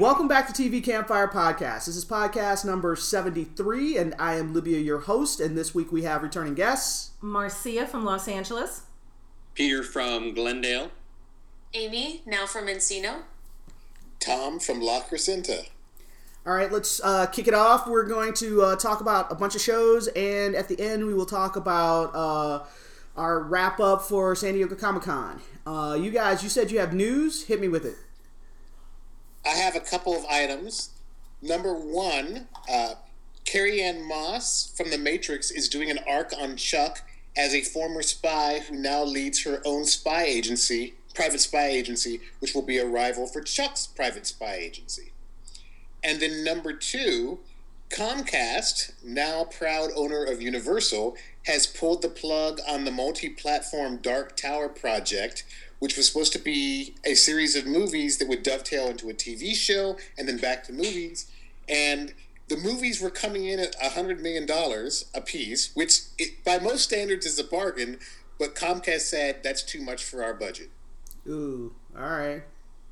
Welcome back to TV Campfire Podcast. This is podcast number 73, and I am Libya, your host, and this week we have returning guests. Marcia from Los Angeles. Peter from Glendale. Amy, now from Encino. Tom from La Crescenta. All right, let's kick it off. We're going to talk about a bunch of shows, and at the end we will talk about our wrap-up for San Diego Comic-Con. You guys, you said you have news. Hit me with it. I have a couple of items. Number one, Carrie-Anne Moss from The Matrix is doing an arc on Chuck as a former spy who now leads her own spy agency, private spy agency, which will be a rival for Chuck's private spy agency. And then number two, Comcast, now proud owner of Universal, has pulled the plug on the multi-platform Dark Tower project, which was supposed to be a series of movies that would dovetail into a TV show and then back to movies. And the movies were coming in at $100 million a piece, which by most standards is a bargain, but Comcast said that's too much for our budget. Ooh, all right.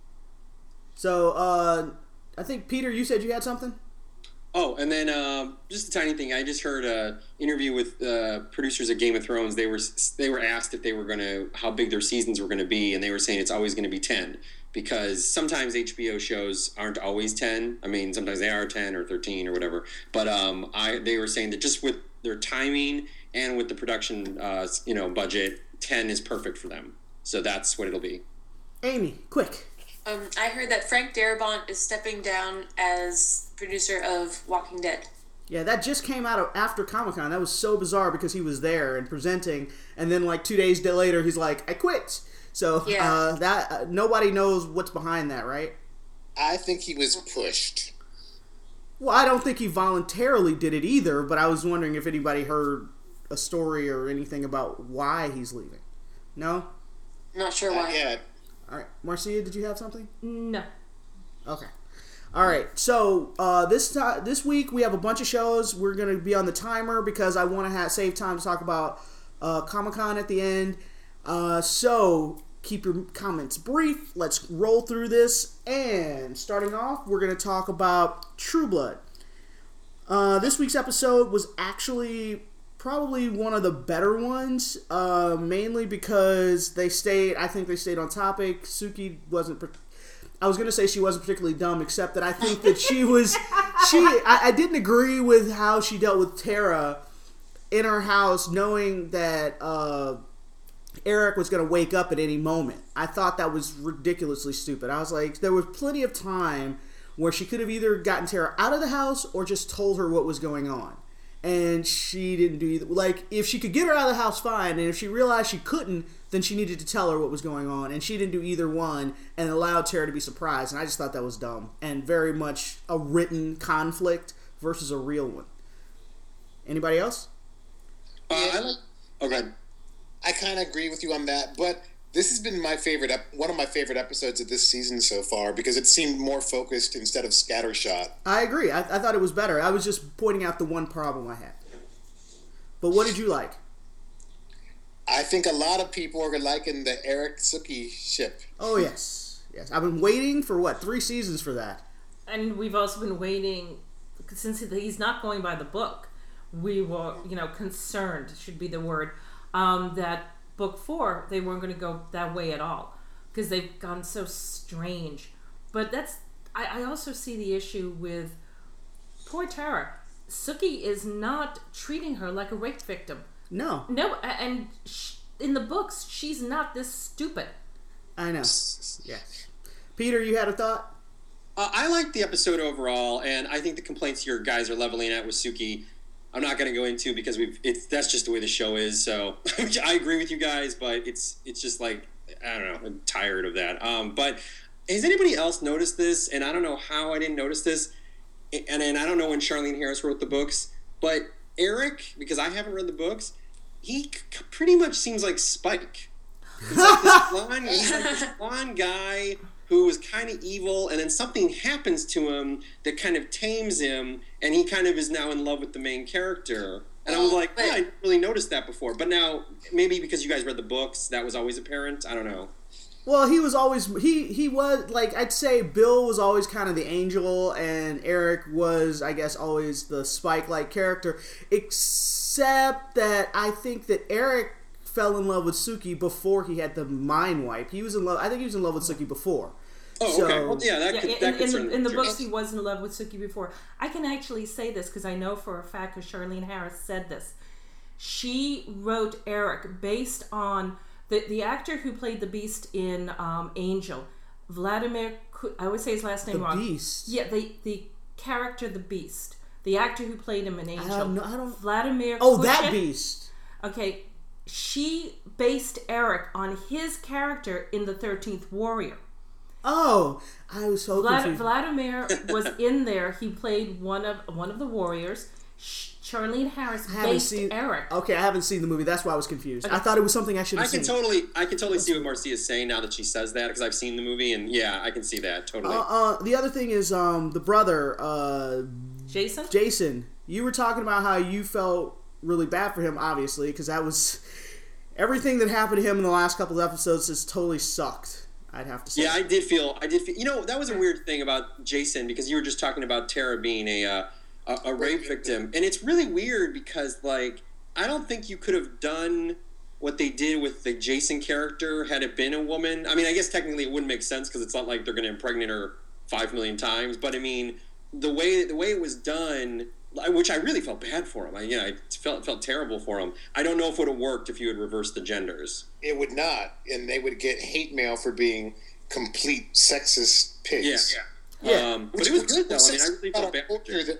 So, I think, Peter, you said you had something? Oh, and then just a tiny thing. I just heard an interview with producers of Game of Thrones. They were asked if they were how big their seasons were going to be, and they were saying it's always going to be 10 because sometimes HBO shows aren't always 10. I mean, sometimes they are 10 or 13 or whatever. But they were saying that just with their timing and with the production, budget, 10 is perfect for them. So that's what it'll be. Amy, quick. I heard that Frank Darabont is stepping down as producer of Walking Dead. Yeah, that just came out after Comic-Con. That was so bizarre because he was there and presenting, and then like 2 days later, he's like, I quit. So that nobody knows what's behind that, right? I think he was pushed. Well, I don't think he voluntarily did it either, but I was wondering if anybody heard a story or anything about why he's leaving. No? Not sure why. Yeah. All right. Marcia, did you have something? No. Okay. All right. So this week we have a bunch of shows. We're going to be on the timer because I want to save time to talk about Comic-Con at the end. So keep your comments brief. Let's roll through this. And starting off, we're going to talk about True Blood. This week's episode was actually probably one of the better ones, mainly because they stayed on topic. Suki wasn't, I was going to say she wasn't particularly dumb, except that I think that I didn't agree with how she dealt with Tara in her house, knowing that Eric was going to wake up at any moment. I thought that was ridiculously stupid. I was like, there was plenty of time where she could have either gotten Tara out of the house or just told her what was going on. And she didn't do either. Like, if she could get her out of the house, fine. And if she realized she couldn't, then she needed to tell her what was going on. And she didn't do either one and allowed Tara to be surprised. And I just thought that was dumb. And very much a written conflict versus a real one. Anybody else? I kind of agree with you on that. But this has been one of my favorite episodes of this season so far because it seemed more focused instead of scattershot. I agree. I thought it was better. I was just pointing out the one problem I had. But what did you like? I think a lot of people are liking the Eric Suki ship. Oh, yes. Yes. I've been waiting for, 3 seasons for that. And we've also been waiting, since he's not going by the book, we were, concerned, should be the word, that book 4, they weren't going to go that way at all because they've gone so strange. But I also see the issue with poor Tara. Suki is not treating her like a rape victim. No, and in the books, she's not this stupid. I know. Yeah. Peter, you had a thought? I liked the episode overall, and I think the complaints your guys are leveling at with Suki, I'm not going to go into because that's just the way the show is. So I agree with you guys, but it's just like, I don't know, I'm tired of that. But has anybody else noticed this? And I don't know how I didn't notice this. And I don't know when Charlene Harris wrote the books, but Eric, because I haven't read the books, he pretty much seems like Spike. He's like this blonde guy who was kind of evil, and then something happens to him that kind of tames him, and he kind of is now in love with the main character. And I was like, I didn't really notice that before. But now, maybe because you guys read the books, that was always apparent. I don't know. Well, he was always he was like, I'd say Bill was always kind of the angel, and Eric was, I guess, always the Spike-like character. Except that I think that Eric fell in love with Suki before he had the mind wipe. He was in love. I think he was in love with Suki before. Oh, okay. Well, yeah, that could in the books, he was in love with Suki before. I can actually say this because I know for a fact, because Charlene Harris said this. She wrote Eric based on the actor who played the Beast in Angel, Vladimir. I would say his last name wrong. The Beast. Yeah, the character, the Beast. The actor who played him in Angel. I don't. Vladimir. Oh, Kushik. that Beast. Okay, she based Eric on his character in the 13th Warrior. Oh, I was so confused. Vladimir was in there. He played one of the warriors. Charlene Harris based Eric. Okay, I haven't seen the movie. That's why I was confused. Okay. I thought it was something I should have seen. I can totally see what Marcia's saying now that she says that, because I've seen the movie, and yeah, I can see that totally. The other thing is the brother, Jason. Jason, you were talking about how you felt really bad for him, obviously, because that was everything that happened to him in the last couple of episodes has totally sucked. I'd have to say. Yeah, I did feel. You know, that was a weird thing about Jason, because you were just talking about Tara being a rape victim, and it's really weird because, like, I don't think you could have done what they did with the Jason character had it been a woman. I mean, I guess technically it wouldn't make sense because it's not like they're going to impregnate her 5 million times. But I mean, the way it was done, which I really felt bad for him. I felt terrible for him. I don't know if it would have worked if you had reversed the genders. It would not, and they would get hate mail for being complete sexist pigs. Yeah. But it was good though. I mean, I really felt bad for him.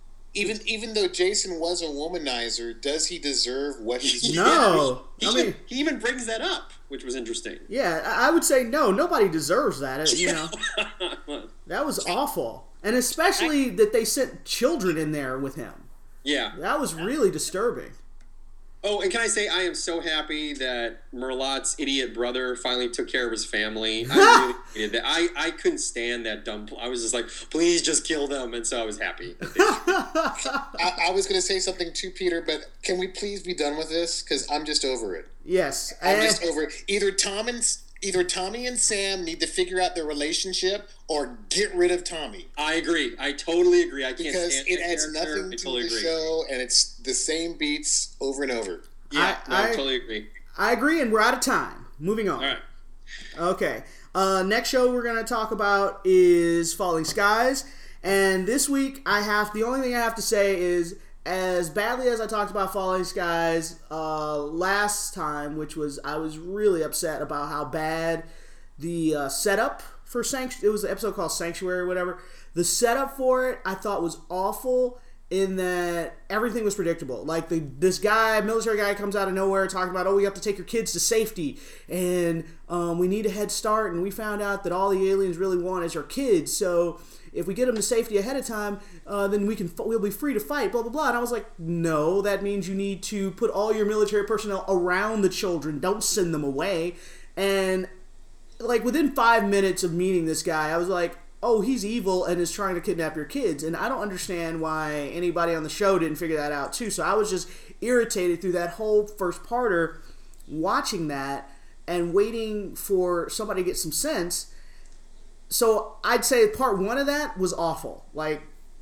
Even though Jason was a womanizer, does he deserve what he's No. He even brings that up, which was interesting. Yeah, I would say no. Nobody deserves that. You know, that was awful, and especially that they sent children in there with him. Yeah, that was really disturbing. Oh, and can I say I am so happy that Merlot's idiot brother finally took care of his family. I really hated that. I couldn't stand that dumb. I was just like, please just kill them, and so I was happy. I was going to say something too, Peter, but can we please be done with this? Because I'm just over it. Yes, I'm just over it. Either Tommy and Sam need to figure out their relationship or get rid of Tommy. I agree. I totally agree. I can't because stand it adds nothing to the show, and it's the same beats over and over. Yeah, I totally agree. I agree, and we're out of time. Moving on. All right. Okay. Next show we're going to talk about is Falling Skies, and this week the only thing I have to say is, as badly as I talked about Falling Skies last time, which was I was really upset about how bad the setup for it was an episode called Sanctuary or whatever. The setup for it I thought was awful in that everything was predictable. Like this military guy comes out of nowhere talking about, oh, we have to take your kids to safety and we need a head start, and we found out that all the aliens really want is our kids, so if we get them to safety ahead of time, then we'll be free to fight, blah, blah, blah. And I was like, no, that means you need to put all your military personnel around the children. Don't send them away. And, like, within 5 minutes of meeting this guy, I was like, oh, he's evil and is trying to kidnap your kids. And I don't understand why anybody on the show didn't figure that out, too. So I was just irritated through that whole first parter, watching that and waiting for somebody to get some sense. So I'd say part 1 of that was awful. Like,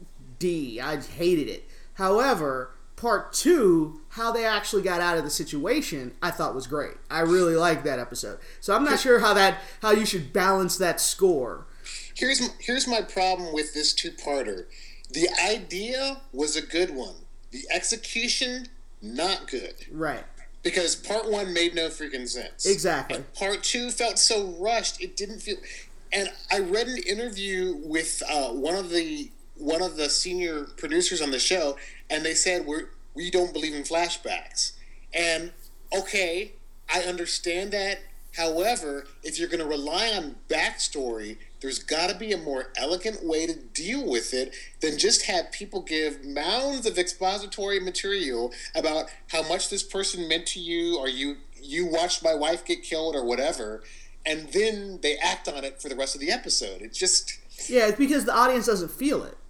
I hated it. However, part 2, how they actually got out of the situation, I thought was great. I really liked that episode. So I'm not sure how you should balance that score. Here's my problem with this 2-parter. The idea was a good one. The execution, not good. Right. Because part 1 made no freaking sense. Exactly. And part 2 felt so rushed. It didn't feel. And I read an interview with one of the senior producers on the show, and they said we don't believe in flashbacks. And okay, I understand that. However, if you're going to rely on backstory, there's got to be a more elegant way to deal with it than just have people give mounds of expository material about how much this person meant to you, or you watched my wife get killed, or whatever. And then they act on it for the rest of the episode. It's just... Yeah, it's because the audience doesn't feel it.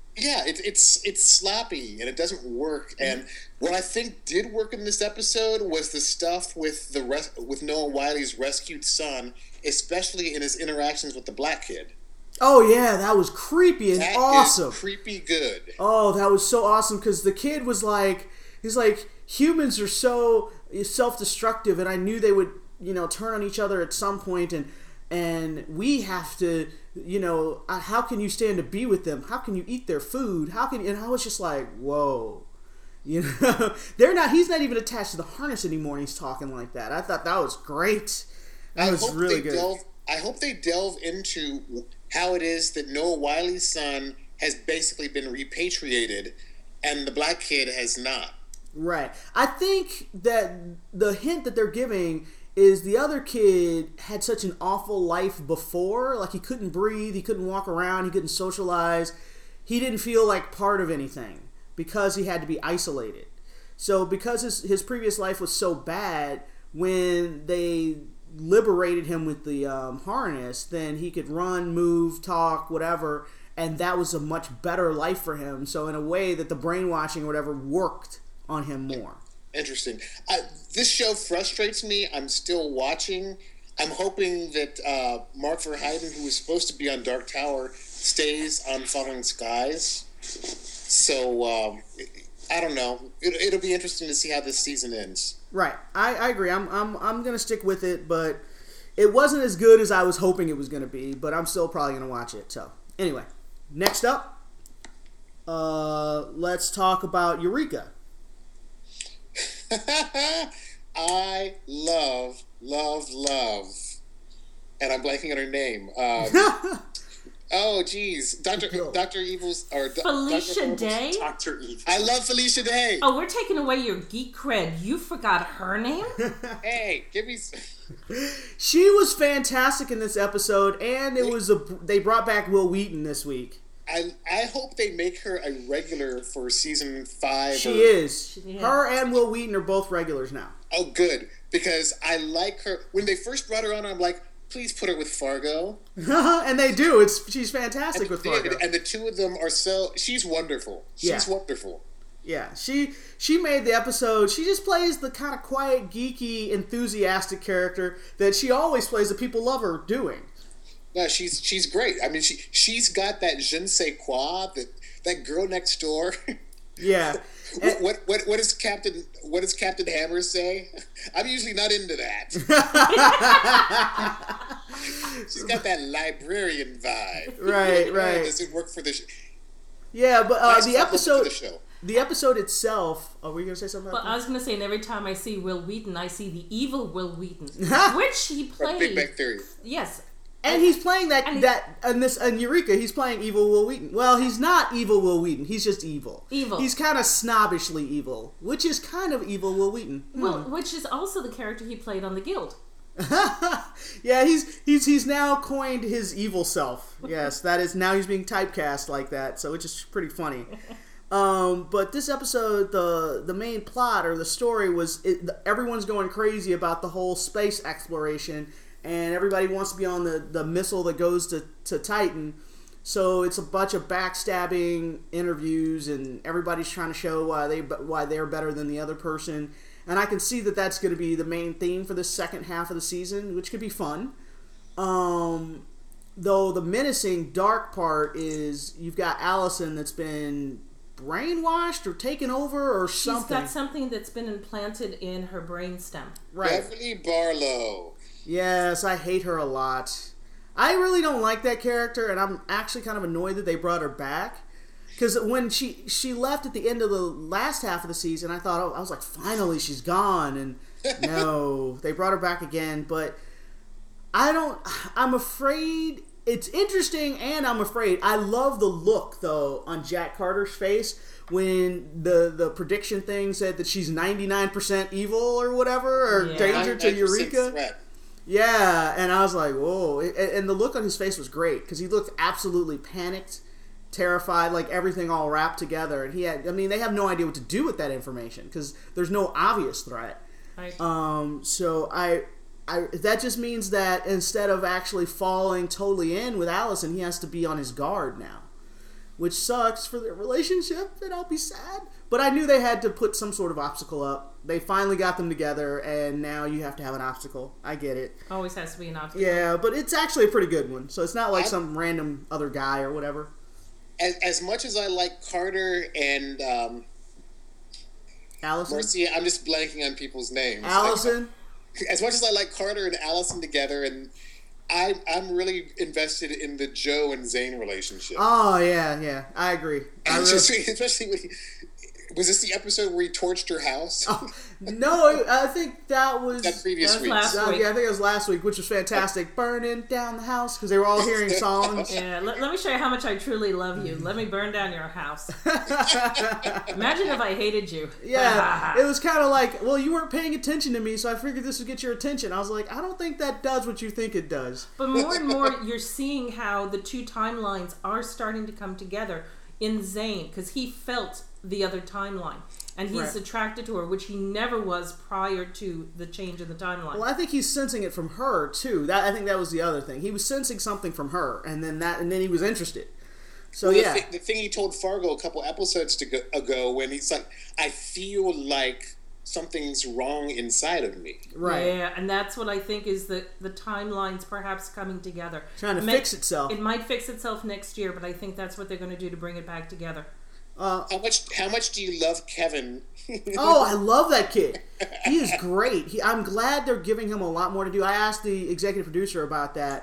Yeah, it's sloppy and it doesn't work. And what I think did work in this episode was the stuff with with Noah Wiley's rescued son, especially in his interactions with the black kid. Oh yeah, that was creepy and That awesome. is creepy good. Oh, that was so awesome because the kid was like, he's like, humans are so self-destructive, and I knew they would, turn on each other at some point, and we have to, how can you stand to be with them? How can you eat their food? And I was just like, whoa. He's not even attached to the harness anymore, and he's talking like that. I thought that was great. That was really good. I hope they delve into how it is that Noah Wiley's son has basically been repatriated and the black kid has not. Right. I think that the hint that they're giving is the other kid had such an awful life before. Like, he couldn't breathe, he couldn't walk around, he couldn't socialize. He didn't feel like part of anything because he had to be isolated. So because his previous life was so bad, when they liberated him with the harness, then he could run, move, talk, whatever, and that was a much better life for him. So in a way that the brainwashing or whatever worked on him more. Interesting. This show frustrates me. I'm still watching. I'm hoping that Mark Verheiden, who is supposed to be on Dark Tower, stays on Falling Skies. So I don't know. It'll be interesting to see how this season ends. Right, I agree. I'm gonna stick with it, but it wasn't as good as I was hoping it was gonna be. But I'm still probably gonna watch it. So anyway, next up, let's talk about Eureka. I love, and I'm blanking on her name. Oh, geez. Dr. Evil's... Felicia Day? Dr. Evil. I love Felicia Day. Oh, we're taking away your geek cred. You forgot her name? Hey, give me... She was fantastic in this episode, and they brought back Will Wheaton this week. I hope they make her a regular for season 5. She is. Her and Will Wheaton are both regulars now. Oh, good. Because I like her. When they first brought her on, I'm like, please put her with Fargo. And they do. She's fantastic with Fargo. And the two of them are so... She's wonderful. She's wonderful. Yeah, she made the episode. She just plays the kind of quiet, geeky, enthusiastic character that she always plays that people love her doing. No, she's great. I mean, she's got that je ne sais quoi, that girl next door. Yeah. What does Captain Hammer say? I'm usually not into that. She's got that librarian vibe. Right. Does it work for the show? Yeah, but the episode. The show. The episode itself. Were you gonna say something? Well, I was gonna say, and every time I see Will Wheaton, I see the evil Will Wheaton, which he played. Big Bang Theory. Yes. And he's playing in Eureka. He's playing evil Will Wheaton. Well, he's not evil Will Wheaton. He's just evil. He's kind of snobbishly evil, which is kind of evil Will Wheaton. Well, which is also the character he played on The Guild. Yeah, he's now coined his evil self. Yes, that is, now he's being typecast like that. So it's just pretty funny. But this episode, the main plot or the story was everyone's going crazy about the whole space exploration. And everybody wants to be on the missile that goes to Titan. So it's a bunch of backstabbing interviews, and everybody's trying to show why they're better than the other person. And I can see that that's going to be the main theme for the second half of the season, which could be fun. Though the menacing dark part is you've got Allison that's been brainwashed or taken over or something. She's got something that's been implanted in her brainstem. Right. Beverly Barlow. Yes, I hate her a lot. I really don't like that character, and I'm actually kind of annoyed that they brought her back. Because when she left at the end of the last half of the season, I was like, finally, she's gone. And no, they brought her back again. But I'm afraid. It's interesting, and I'm afraid. I love the look, though, on Jack Carter's face when the prediction thing said that she's 99% evil or whatever, or danger to Eureka. Threat. Yeah, and I was like, whoa. And the look on his face was great, because he looked absolutely panicked, terrified, like everything all wrapped together. And they have no idea what to do with that information, because there's no obvious threat. Right. So that just means that instead of actually falling totally in with Allison, he has to be on his guard now, which sucks for their relationship, and I'll be sad. But I knew they had to put some sort of obstacle up. They finally got them together, and now you have to have an obstacle. I get it. Always has to be an obstacle. Yeah, but it's actually a pretty good one. So it's not like some random other guy or whatever. As much as I like Carter and Allison? Mercy, I'm just blanking on people's names. Allison? As much as I like Carter and Allison together, and I'm really invested in the Joe and Zane relationship. Oh, yeah. I agree. Especially when was this the episode where he torched her house? Oh, no, I think that was... That previous week. last week. Yeah, I think it was last week, which was fantastic. Burning down the house, because they were all hearing songs. Yeah, let me show you how much I truly love you. Let me burn down your house. Imagine if I hated you. Yeah, it was kind of like, well, you weren't paying attention to me, so I figured this would get your attention. I was like, I don't think that does what you think it does. But more and more, you're seeing how the two timelines are starting to come together in Zane, because he felt the other timeline, and he's attracted to her, which he never was prior to the change in the timeline. Well, I think he's sensing it from her too. I think that was the other thing. He was sensing something from her, and then he was interested. So the thing he told Fargo a couple episodes ago, when he's like, I feel like something's wrong inside of me. Right. Yeah, and that's what I think is the timelines perhaps coming together. Trying to fix itself. It might fix itself next year, but I think that's what they're going to do to bring it back together. How much do you love Kevin? Oh, I love that kid. He is great. I'm glad they're giving him a lot more to do. I asked the executive producer about that,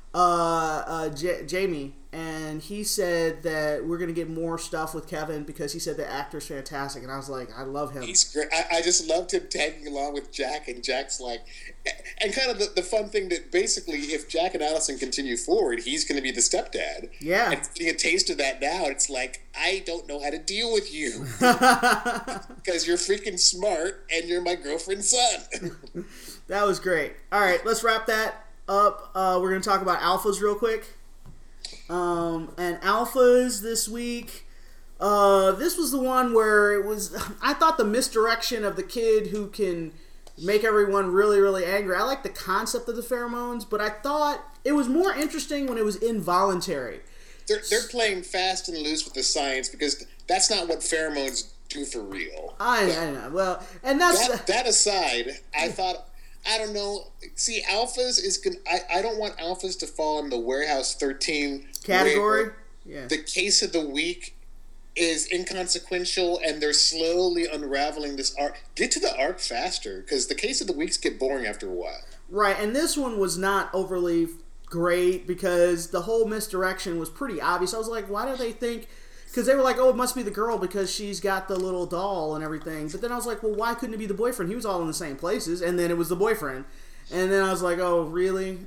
Jamie, and he said that we're going to get more stuff with Kevin because he said the actor's fantastic, and I was like, I love him. He's great. I just loved him tagging along with Jack, and Jack's like, and kind of the fun thing that basically if Jack and Allison continue forward, he's going to be the stepdad. Yeah. And getting a taste of that now, it's like, I don't know how to deal with you because you're freaking smart and you're my girlfriend's son. That was great. All right, let's wrap that up. We're going to talk about alphas real quick. And alphas this week, this was the one where I thought the misdirection of the kid who can make everyone really, really angry. I like the concept of the pheromones, but I thought it was more interesting when it was involuntary. They're playing fast and loose with the science because that's not what pheromones do for real. I know. Well, and that aside, I thought, I don't know. See, alphas is going. I don't want alphas to fall in the Warehouse 13 category. Yeah. The case of the week is inconsequential, and they're slowly unraveling this arc. Get to the arc faster, because the case of the weeks get boring after a while. Right, and this one was not overly great because the whole misdirection was pretty obvious. I was like, why do they think... Because they were like, oh, it must be the girl because she's got the little doll and everything. But then I was like, well, why couldn't it be the boyfriend? He was all in the same places. And then it was the boyfriend. And then I was like, oh, really?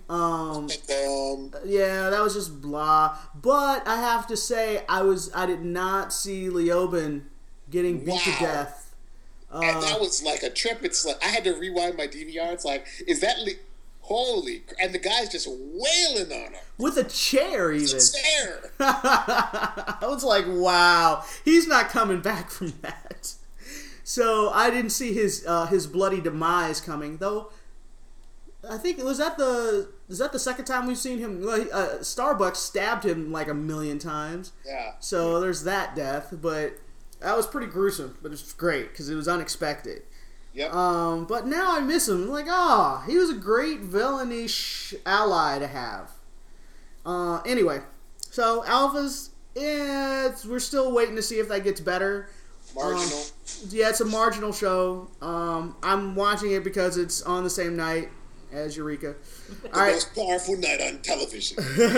Yeah, that was just blah. But I have to say, I did not see Leoben getting beat to death. And that was like a trip. It's like, I had to rewind my DVR. It's like, is that... Holy... And the guy's just wailing on him. With a chair, even. With a chair. I was like, wow. He's not coming back from that. So I didn't see his bloody demise coming, though. I think is that the second time we've seen him? Starbucks stabbed him like 1,000,000 times. Yeah. So there's that death, but that was pretty gruesome. But it's great because it was unexpected. Yep. But now I miss him. Like, he was a great villainish ally to have. Anyway, so alphas, we're still waiting to see if that gets better. Marginal. Yeah, it's a marginal show. I'm watching it because it's on the same night as Eureka. The most powerful night on television.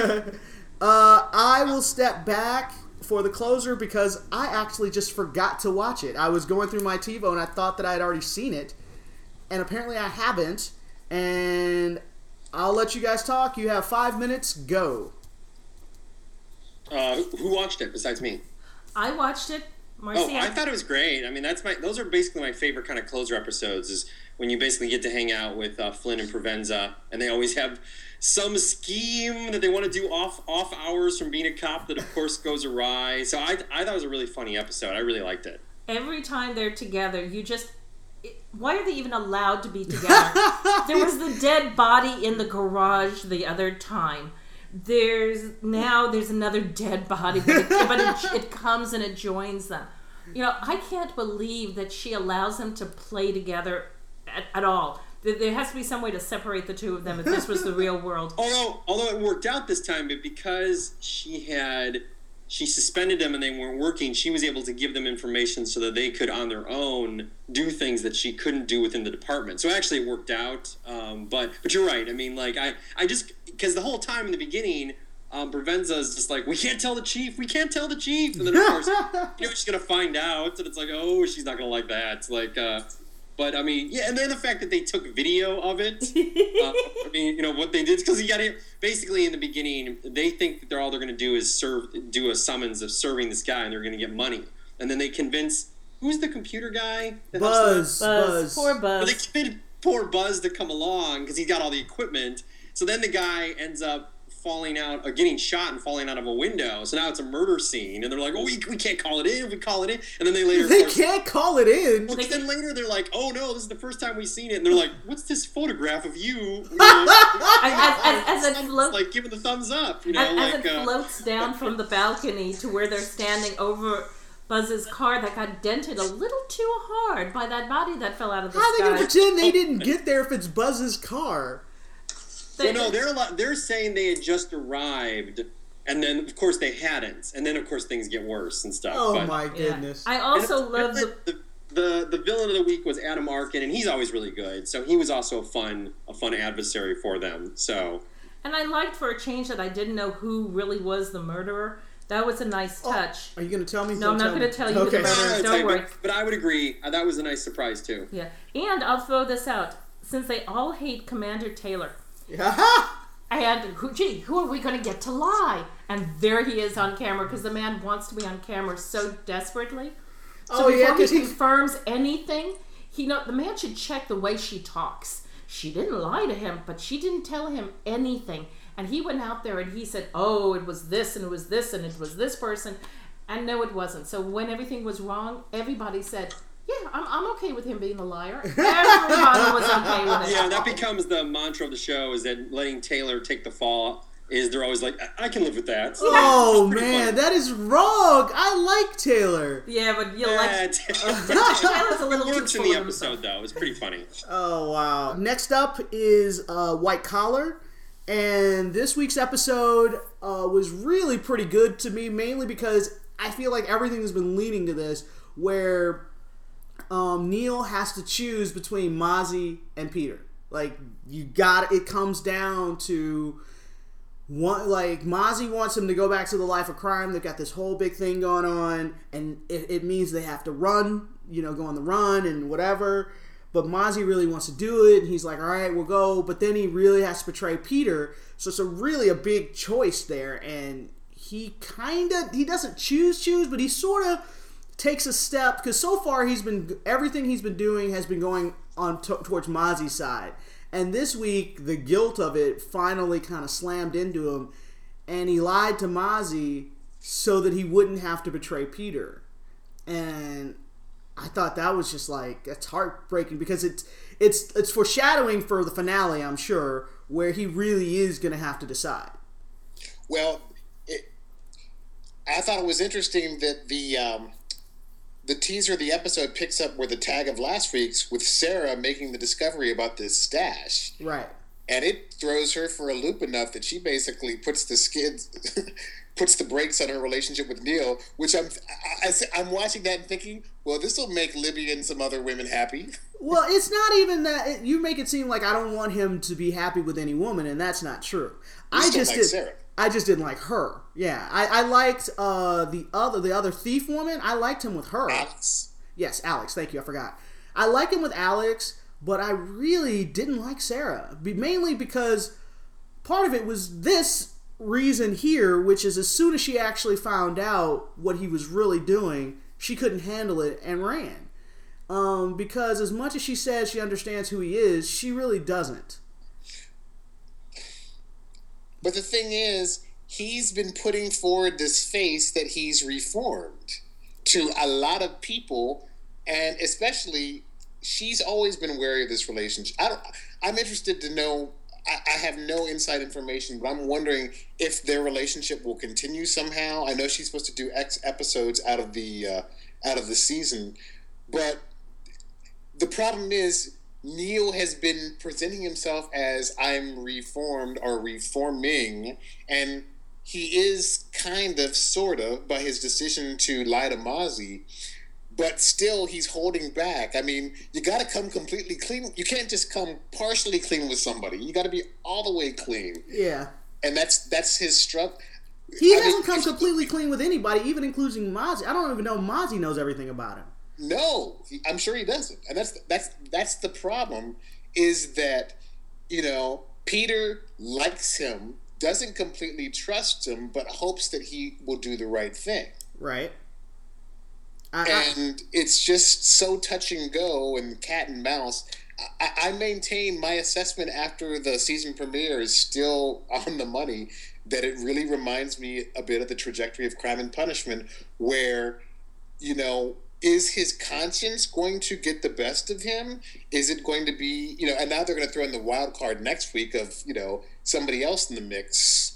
I will step back for the closer because I actually just forgot to watch it. I was going through my TiVo and I thought that I had already seen it, and apparently I haven't. And I'll let you guys talk. You have 5 minutes. Go. Who watched it besides me? I watched it. Marcia. Oh, I thought it was great. I mean, those are basically my favorite kind of closer episodes. Is when you basically get to hang out with Flynn and Provenza, and they always have some scheme that they want to do off hours from being a cop that, of course, goes awry. So I thought it was a really funny episode. I really liked it. Every time they're together, why are they even allowed to be together? There was the dead body in the garage the other time. there's another dead body, but it comes and it joins them. I can't believe that she allows them to play together at all. There has to be some way to separate the two of them if this was the real world. Although it worked out this time, but because she suspended them and they weren't working, she was able to give them information so that they could, on their own, do things that she couldn't do within the department. So actually it worked out. But you're right. I mean, like, I just, because the whole time in the beginning, Provenza's just like, we can't tell the chief. And then, of course, she's going to find out. And it's like, oh, she's not going to like that. It's like, but, I mean, yeah, and then the fact that they took video of it, I mean, what they did, because you got to, basically in the beginning, they think that all they're going to do is do a summons of serving this guy, and they're going to get money. And then they convince, who's the computer guy? Buzz. Poor Buzz. But they convinced poor Buzz to come along, because he's got all the equipment. So then the guy ends up falling out, or getting shot and falling out of a window. So now it's a murder scene, and they're like, "Oh, we can't call it in. If we call it in," and then they can't call it in. Well, then later they're like, "Oh no, this is the first time we've seen it," and they're like, "What's this photograph of you?" As it floats, like giving the thumbs up, as it floats down from the balcony to where they're standing over Buzz's car that got dented a little too hard by that body that fell out of the sky. How are they gonna pretend they didn't get there if it's Buzz's car? Well, no, they're saying they had just arrived, and then of course they hadn't, and then of course things get worse and stuff. Oh my goodness! I also love the villain of the week was Adam Arkin, and he's always really good. So he was also a fun adversary for them. So, and I liked for a change that I didn't know who really was the murderer. That was a nice touch. Are you going to tell me? No, I'm not going to tell you who the murderer is. Don't worry. But I would agree. That was a nice surprise too. Yeah, and I'll throw this out since they all hate Commander Taylor. And who are we going to get to lie? And there he is on camera because the man wants to be on camera so desperately. So before he confirms anything, the man should check the way she talks. She didn't lie to him, but she didn't tell him anything. And he went out there and he said, "Oh, it was this and it was this and it was this person," and no, it wasn't. So when everything was wrong, everybody said, "Yeah, I'm okay with him being a liar." Everybody was okay with it. Yeah, that becomes the mantra of the show, is that letting Taylor take the fall. They're always like, I can live with that. Oh man, that is wrong. I like Taylor. Yeah, but Taylor's a little too works too in the episode though. It was pretty funny. Oh wow. Next up is White Collar, and this week's episode was really pretty good to me, mainly because I feel like everything has been leading to this, where Neil has to choose between Mozzie and Peter. Like, it comes down to Mozzie wants him to go back to the life of crime. They've got this whole big thing going on, and it means they have to run, go on the run and whatever. But Mozzie really wants to do it, and he's like, all right, we'll go. But then he really has to betray Peter, so it's really a big choice there. And he doesn't choose, but he sort of takes a step, because so far everything he's been doing has been going on towards Mozzie's side. And this week, the guilt of it finally kind of slammed into him, and he lied to Mozzie so that he wouldn't have to betray Peter. And I thought that was just it's heartbreaking, because it's foreshadowing for the finale, I'm sure, where he really is going to have to decide. Well, I thought it was interesting that the teaser of the episode picks up where the tag of last week's, with Sarah making the discovery about this stash. Right. And it throws her for a loop enough that she basically puts the brakes on her relationship with Neil, which I'm watching that and thinking, well, this will make Libby and some other women happy. Well, it's not even that. You make it seem like I don't want him to be happy with any woman, and that's not true. Sarah. I just didn't like her. Yeah, I liked the other thief woman. I liked him with her. Alex. Yes, Alex. Thank you. I forgot. I liked him with Alex, but I really didn't like Sarah. Mainly because part of it was this reason here, which is as soon as she actually found out what he was really doing, she couldn't handle it and ran. Because as much as she says she understands who he is, she really doesn't. But the thing is, he's been putting forward this face that he's reformed to a lot of people, and especially, she's always been wary of this relationship. I'm interested to know I have no inside information, but I'm wondering if their relationship will continue somehow. I know she's supposed to do X episodes out of the season, but the problem is Neil has been presenting himself as I'm reformed or reforming, and he is kind of, sort of, by his decision to lie to Mozzie. But still, he's holding back. I mean, you got to come completely clean. You can't just come partially clean with somebody. You got to be all the way clean. Yeah. And that's his struggle. He hasn't come completely clean with anybody, even including Mozzie. I don't even know Mozzie knows everything about him. No, I'm sure he doesn't. And that's the problem, is that, Peter likes him, doesn't completely trust him, but hopes that he will do the right thing. Right. And it's just so touch and go and cat and mouse. I maintain my assessment after the season premiere is still on the money, that it really reminds me a bit of the trajectory of Crime and Punishment, where, is his conscience going to get the best of him? Is it going to be, and now they're going to throw in the wild card next week of, somebody else in the mix.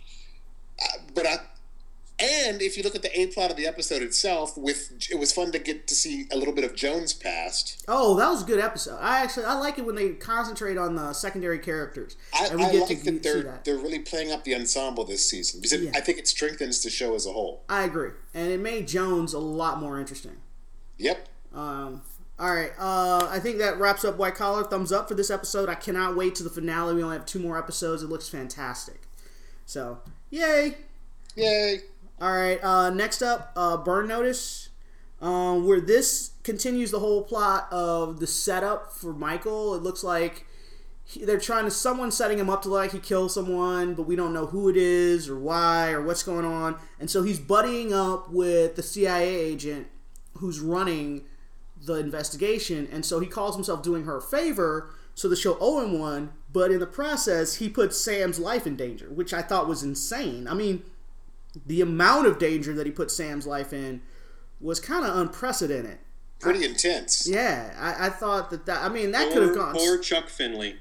And if you look at the A plot of the episode itself, it was fun to get to see a little bit of Joan's past. Oh, that was a good episode. I like it when they concentrate on the secondary characters. I like that they're really playing up the ensemble this season, because I think it strengthens the show as a whole. I agree, and it made Jones a lot more interesting. Yep. All right. I think that wraps up White Collar. Thumbs up for this episode. I cannot wait to the finale. We only have 2 more episodes. It looks fantastic. So, yay! Yay! All right, next up, Burn Notice, where this continues the whole plot of the setup for Michael. It looks like someone's setting him up to he kill someone, but we don't know who it is or why or what's going on. And so he's buddying up with the CIA agent who's running the investigation, and so he calls himself doing her a favor so that she'll owe him one, but in the process, he puts Sam's life in danger, which I thought was insane. I mean, the amount of danger that he put Sam's life in was kind of unprecedented. Pretty intense. Yeah, I thought that could have gone. Poor Chuck Finley.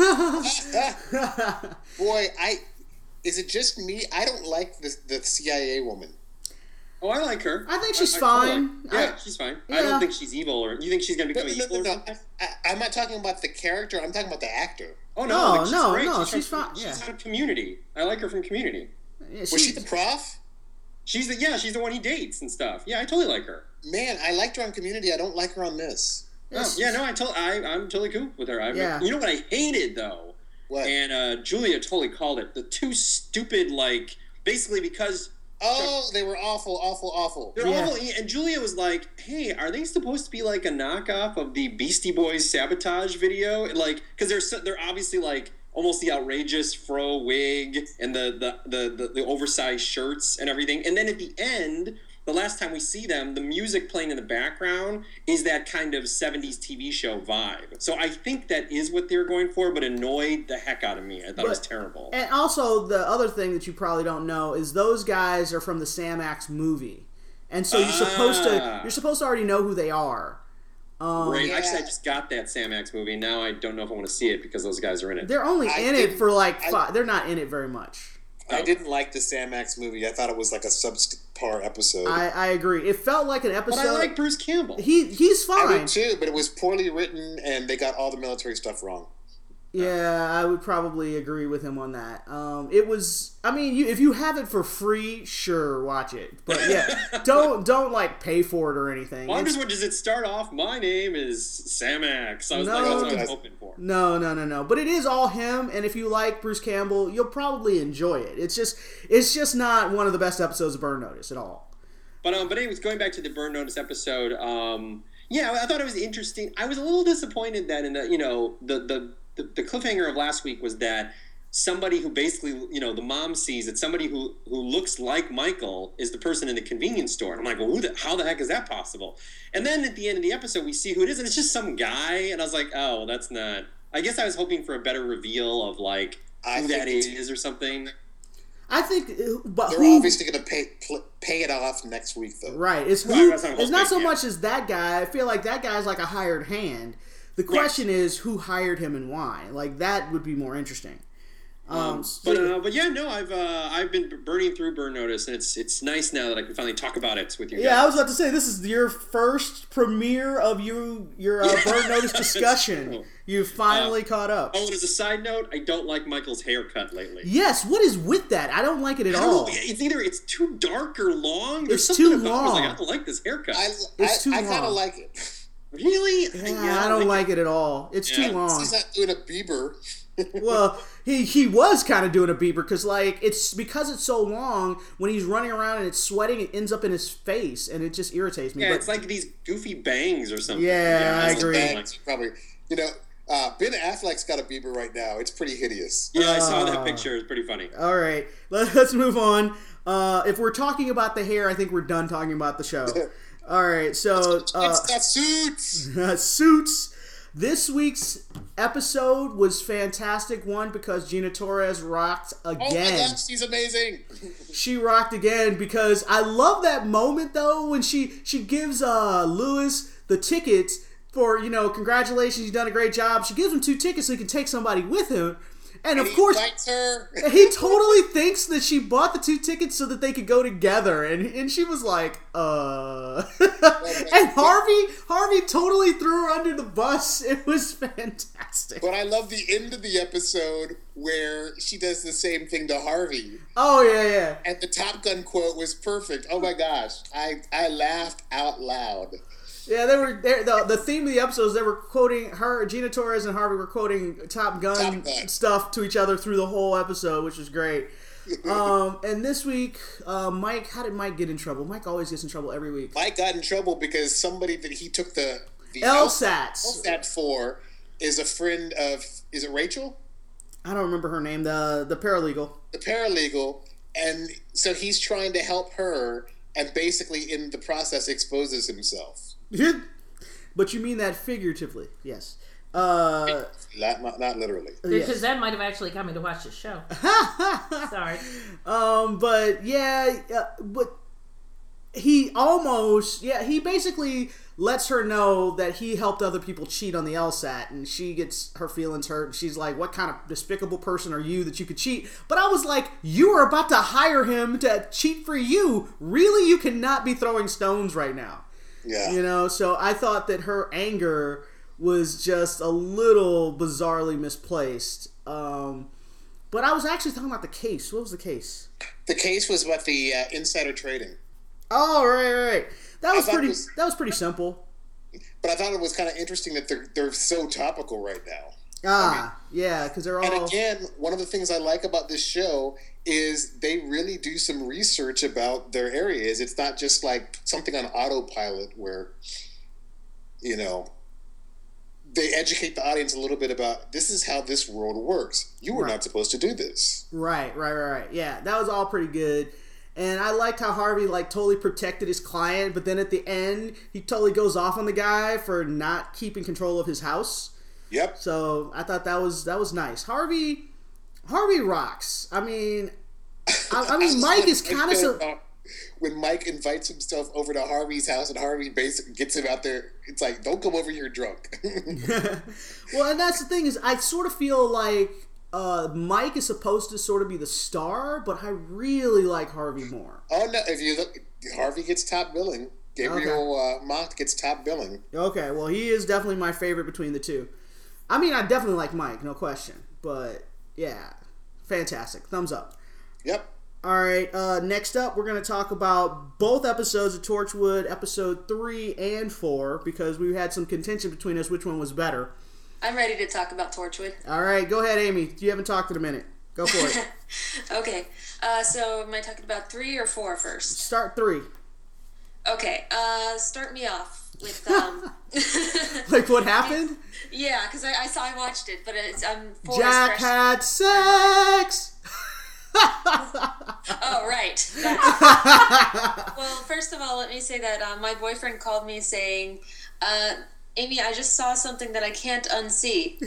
Boy, is it just me? I don't like the CIA woman. Oh, I like her. I think she's fine. She's fine. Yeah. I don't think she's evil, or you think she's going to become evil? No. I'm not talking about the character. I'm talking about the actor. Oh no, she's fine. She's from Community. I like her from Community. Yeah, was she the prof? She's the one he dates and stuff. Yeah, I totally like her. Man, I liked her on Community. I don't like her on this. Yes. I'm totally cool with her. You know what I hated though? What? And Julia totally called it. The 2 stupid, basically because. Oh, they were awful. They're awful. And Julia was like, "Hey, are they supposed to be like a knockoff of the Beastie Boys Sabotage video? Because they're obviously almost the outrageous fro wig and the oversized shirts and everything. And then at the end, the last time we see them, the music playing in the background is that kind of 70s TV show vibe. So I think that is what they're going for, but annoyed the heck out of me. I thought it was terrible. And also, the other thing that you probably don't know is those guys are from the Sam Axe movie. And so you're supposed to already know who they are. Right. Yeah. Actually, I just got that Sam Axe movie. Now I don't know if I want to see it because those guys are in it. They're only in it for 5. They're not in it very much. I didn't like the Sam Axe movie. I thought it was like a subpar episode. I agree. It felt like an episode. But I like Bruce Campbell. He's fine. I did too, but it was poorly written, and they got all the military stuff wrong. Yeah, I would probably agree with him on that. It was. I mean, if you have it for free, sure, watch it. But yeah, don't pay for it or anything. Well, does it start off? My name is Sam Axe. That's what I was hoping for. No. But it is all him, and if you like Bruce Campbell, you'll probably enjoy it. It's just not one of the best episodes of Burn Notice at all. But anyways, going back to the Burn Notice episode, I thought it was interesting. I was a little disappointed that in the cliffhanger of last week was that somebody who basically, the mom sees that somebody who looks like Michael is the person in the convenience store. And I'm like, well, how the heck is that possible? And then at the end of the episode, we see who it is, and it's just some guy. And I was like, oh, that's not. I guess I was hoping for a better reveal of who that is or something. I think, but they're obviously going to pay it off next week, though. Right. It's not so much as that guy. I feel like that guy's like a hired hand. The question is who hired him and why. Like that would be more interesting. But yeah, no, I've been burning through Burn Notice, and it's nice now that I can finally talk about it with you guys. Yeah, I was about to say this is your first premiere of your Burn Notice discussion. You've finally caught up. Oh, and as a side note, I don't like Michael's haircut lately. Yes, what is with that? I don't like it at all. It's either it's too dark or long. There's It's something too about it. long. I don't like this haircut. I kind of like it. Really? Yeah, I don't like it at all. It's too long. He's not doing a Bieber. Well, he was kind of doing a Bieber because like it's because it's so long. When he's running around and it's sweating, it ends up in his face, and it just irritates me. Yeah, but, it's like these goofy bangs or something. Yeah, I agree. Probably, Ben Affleck's got a Bieber right now. It's pretty hideous. Yeah, I saw that picture. It's pretty funny. All right, let's move on. If we're talking about the hair, I think we're done talking about the show. All right, so It's got Suits. Suits. This week's episode was fantastic. One, because Gina Torres rocked again. Oh my gosh, she's amazing. She rocked again because I love that moment though when she gives Lewis the tickets for congratulations, you've done a great job. She gives him 2 tickets so he can take somebody with him. And of course, her. he totally thinks that she bought the 2 tickets so that they could go together. And she was like, And Harvey totally threw her under the bus. It was fantastic. But I love the end of the episode where she does the same thing to Harvey. Oh, yeah. And the Top Gun quote was perfect. Oh my gosh. I laughed out loud. Yeah, they were there. The theme of the episodes, they were quoting her. Gina Torres and Harvey were quoting Top Gun stuff to each other through the whole episode, which was great. And this week, Mike, how did Mike get in trouble? Mike always gets in trouble every week. Mike got in trouble because somebody that he took the LSAT for is a friend of. Is it Rachel? I don't remember her name. The paralegal. The paralegal, and so he's trying to help her, and basically in the process exposes himself. But you mean that figuratively, yes. Not literally. Because that might have actually got me to watch the show. Sorry. But yeah, but he basically lets her know that he helped other people cheat on the LSAT, and she gets her feelings hurt, and she's like, what kind of despicable person are you that you could cheat? But I was like, you were about to hire him to cheat for you. Really? You cannot be throwing stones right now. Yeah. So I thought that her anger was just a little bizarrely misplaced. But I was actually talking about the case. What was the case? The case was about the insider trading. Oh, right. That was pretty simple. But I thought it was kind of interesting that they're so topical right now. Yeah, because they're all. And again, one of the things I like about this show is they really do some research about their areas. It's not just like something on autopilot where, they educate the audience a little bit about this is how this world works. You were not supposed to do this. Right. Yeah, that was all pretty good. And I liked how Harvey totally protected his client, but then at the end he totally goes off on the guy for not keeping control of his house. Yep. So I thought that was nice. Harvey rocks. I mean, Mike is kind of when Mike invites himself over to Harvey's house and Harvey basically gets him out there, it's like, don't come over here drunk. Well, and that's the thing is I sort of feel like Mike is supposed to sort of be the star, but I really like Harvey more. Oh no! If you look, Harvey gets top billing. Gabriel Mott gets top billing. Okay, well, he is definitely my favorite between the two. I mean, I definitely like Mike, no question. But yeah, fantastic, thumbs up. Yep. All right. Next up, we're going to talk about both episodes of Torchwood, episode 3 and 4, because we had some contention between us which one was better. I'm ready to talk about Torchwood. All right, go ahead, Amy. You haven't talked in a minute. Go for it. Okay. So am I talking about 3 or 4 first? Start 3. Okay. Start me off with like what happened? Yeah, because I watched it, but it's 4 Jack had sex. Oh, right. Well, first of all, let me say that my boyfriend called me saying, Amy, I just saw something that I can't unsee.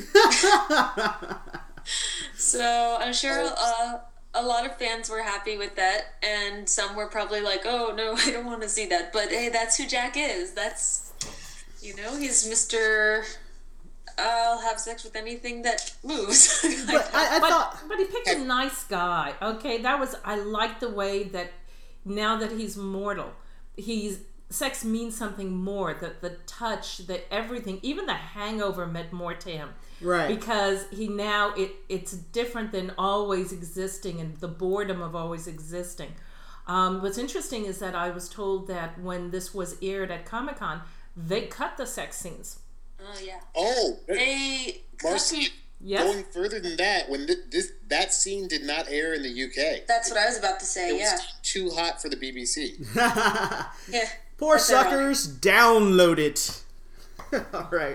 So I'm sure a lot of fans were happy with that, and some were probably like, oh, no, I don't want to see that. But, hey, that's who Jack is. That's, he's Mr. I'll have sex with anything that moves. But I thought. But he picked a nice guy. Okay, I like the way that now that he's mortal, sex means something more. The touch, everything, even the hangover meant more to him. Right. Because it's different than always existing and the boredom of always existing. What's interesting is that I was told that when this was aired at Comic-Con, they cut the sex scenes. Oh, yeah. Oh, They Marcy, Yes. going further than that, when that scene did not air in the UK. That's what I was about to say, It yeah. was too hot for the BBC. Yeah. Poor That's ironic. suckers, download it. All right.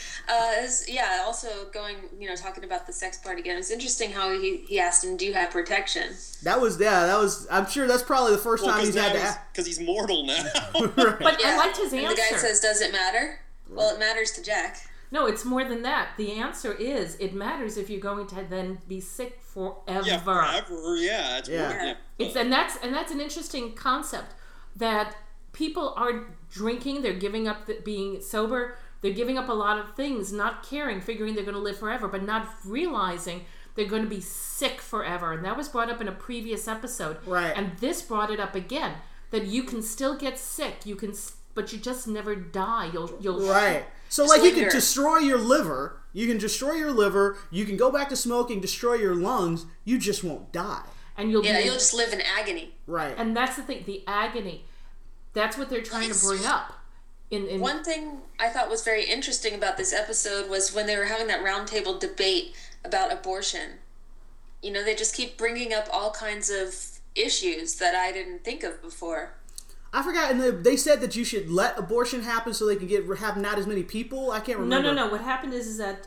Also talking about the sex part again, it's interesting how he asked him, do you have protection? That was, I'm sure that's probably the first time he's had to. Because he's mortal now. Right. But I liked his answer. And the guy says, does it matter? Well, it matters to Jack. No, it's more than that. The answer is it matters if you're going to then be sick forever. Yeah, forever. Yeah, it's Yeah. And that's an interesting concept that people are drinking. They're giving up being sober. They're giving up a lot of things, not caring, figuring they're going to live forever, but not realizing they're going to be sick forever. And that was brought up in a previous episode. Right. And this brought it up again that you can still get sick. But you just never die. You'll Right. So, like, you can destroy your liver. You can destroy your liver. You can go back to smoking, destroy your lungs. You just won't die. And you'll just live in agony. Right. And that's the thing, the agony. That's what they're trying to bring up. One thing I thought was very interesting about this episode was when they were having that roundtable debate about abortion. You know, they just keep bringing up all kinds of issues that I didn't think of before. I forgot, and they said that you should let abortion happen so they can have not as many people. I can't remember. No. What happened is that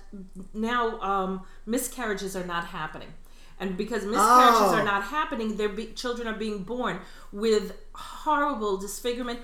now miscarriages are not happening. And because miscarriages are not happening, children are being born with horrible disfigurement.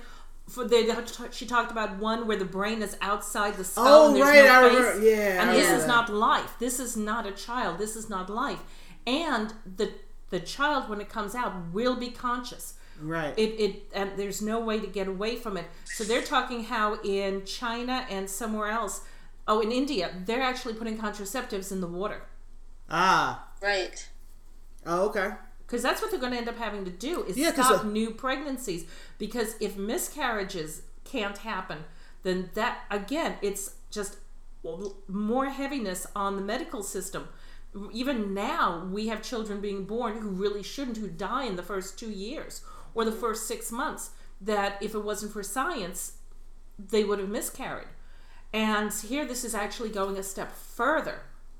She talked about one where the brain is outside the skull and there's no face. Remember. Yeah. And this is not life. This is not a child. This is not life. And the child, when it comes out, will be conscious. Right. And there's no way to get away from it. So they're talking how in China and somewhere else, in India, they're actually putting contraceptives in the water. Ah. Right. Oh, okay. Because that's what they're going to end up having to do is stop new pregnancies. Because if miscarriages can't happen, then that, again, it's just more heaviness on the medical system. Even now, we have children being born who really shouldn't, who die in the first 2 years or the first 6 months, that if it wasn't for science, they would have miscarried. And here, this is actually going a step further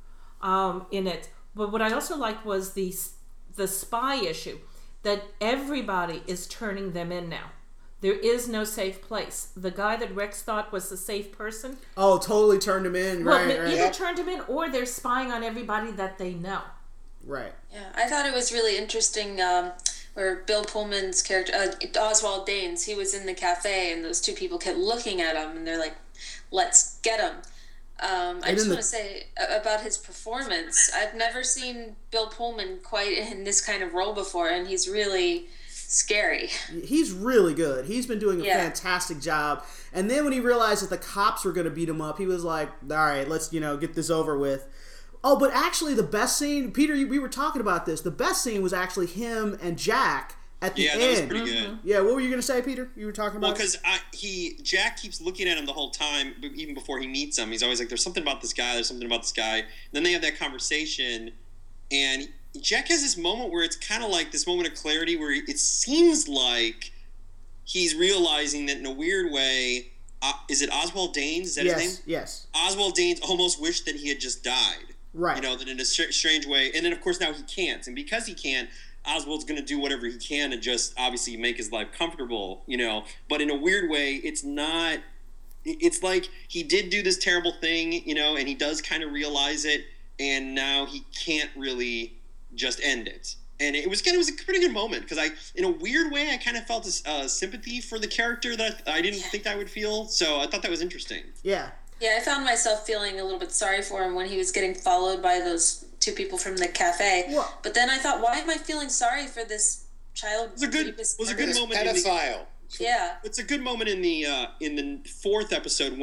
in it. But what I also liked was the spy issue, that everybody is turning them in now. There is no safe place. The guy that Rex thought was the safe person. Oh, totally turned him in. Well, Right. either turned him in or they're spying on everybody that they know. Right. Yeah, I thought it was really interesting where Bill Pullman's character, Oswald Danes, he was in the cafe and those two people kept looking at him and they're like, let's get him. I just want to say about his performance, I've never seen Bill Pullman quite in this kind of role before, and he's really scary. He's really good. He's been doing a fantastic job. And then when he realized that the cops were going to beat him up, he was like, all right, let's, get this over with. Oh, but actually the best scene, Peter, we were talking about this. The best scene was actually him and Jack at the end. Yeah, that was pretty good. Yeah, what were you going to say, Peter? You were talking about? Well, because Jack keeps looking at him the whole time, even before he meets him. He's always like, there's something about this guy, And then they have that conversation, and Jack has this moment where it's kind of like this moment of clarity where it seems like he's realizing that in a weird way, is it Oswald Danes? Is that his name? Yes. Oswald Danes almost wished that he had just died. Right. That in a strange way. And then, of course, now he can't. And because he can't, Oswald's going to do whatever he can to just obviously make his life comfortable, But in a weird way, it's not... It's like he did do this terrible thing, and he does kind of realize it, and now he can't really just end it. And it was a pretty good moment, because in a weird way, I kind of felt this sympathy for the character that I didn't think I would feel. So I thought that was interesting. Yeah. Yeah, I found myself feeling a little bit sorry for him when he was getting followed by those two people from the cafe. Well, but then I thought, why am I feeling sorry for this child? It was a good moment. Pedophile. Yeah. It's a good moment in the fourth episode when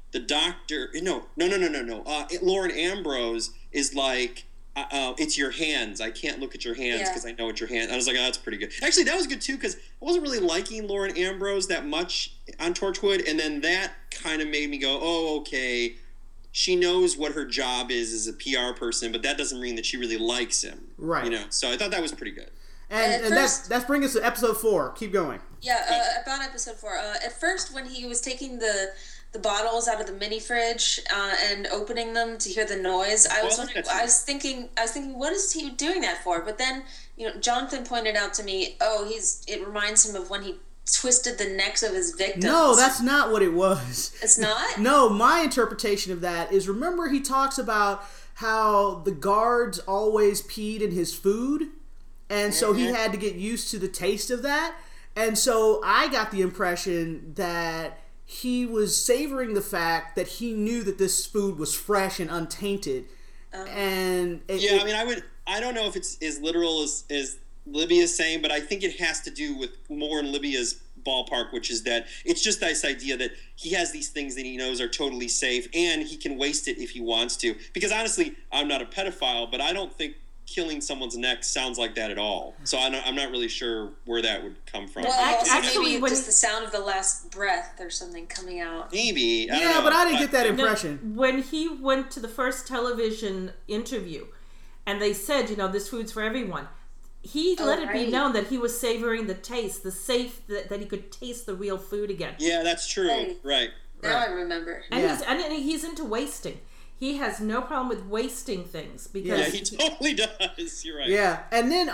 the doctor. No. Lauren Ambrose is like, it's your hands. I can't look at your hands because I know it's your hands. I was like, oh, that's pretty good. Actually, that was good too because I wasn't really liking Lauren Ambrose that much on Torchwood, and then that kind of made me go, oh, okay. She knows what her job is as a PR person, but that doesn't mean that she really likes him. Right. You know, so I thought that was pretty good. And that's bringing us to episode 4. Keep going. Yeah, about episode 4. At first, when he was taking the bottles out of the mini fridge and opening them to hear the noise, I was thinking, what is he doing that for? But then, Jonathan pointed out to me, it reminds him of when he twisted the necks of his victims. No, that's not what it was. It's not? No, my interpretation of that is, remember he talks about how the guards always peed in his food, and so he had to get used to the taste of that. And so I got the impression that he was savoring the fact that he knew that this food was fresh and untainted. I don't know if it's as literal as Libya's saying, but I think it has to do with more in Libya's ballpark, which is that it's just this idea that he has these things that he knows are totally safe and he can waste it if he wants to. Because honestly, I'm not a pedophile, but I don't think killing someone's neck sounds like that at all. So I'm not really sure where that would come from. Well, maybe just the sound of the last breath or something coming out. Maybe. I don't know. But I didn't get that impression. No, when he went to the first television interview and they said, this food's for everyone, he let it be known that he was savoring the taste, that he could taste the real food again. Yeah, that's true. Right. Now I remember. And he's into wasting. He has no problem with wasting things because he totally does. You're right. Yeah, and then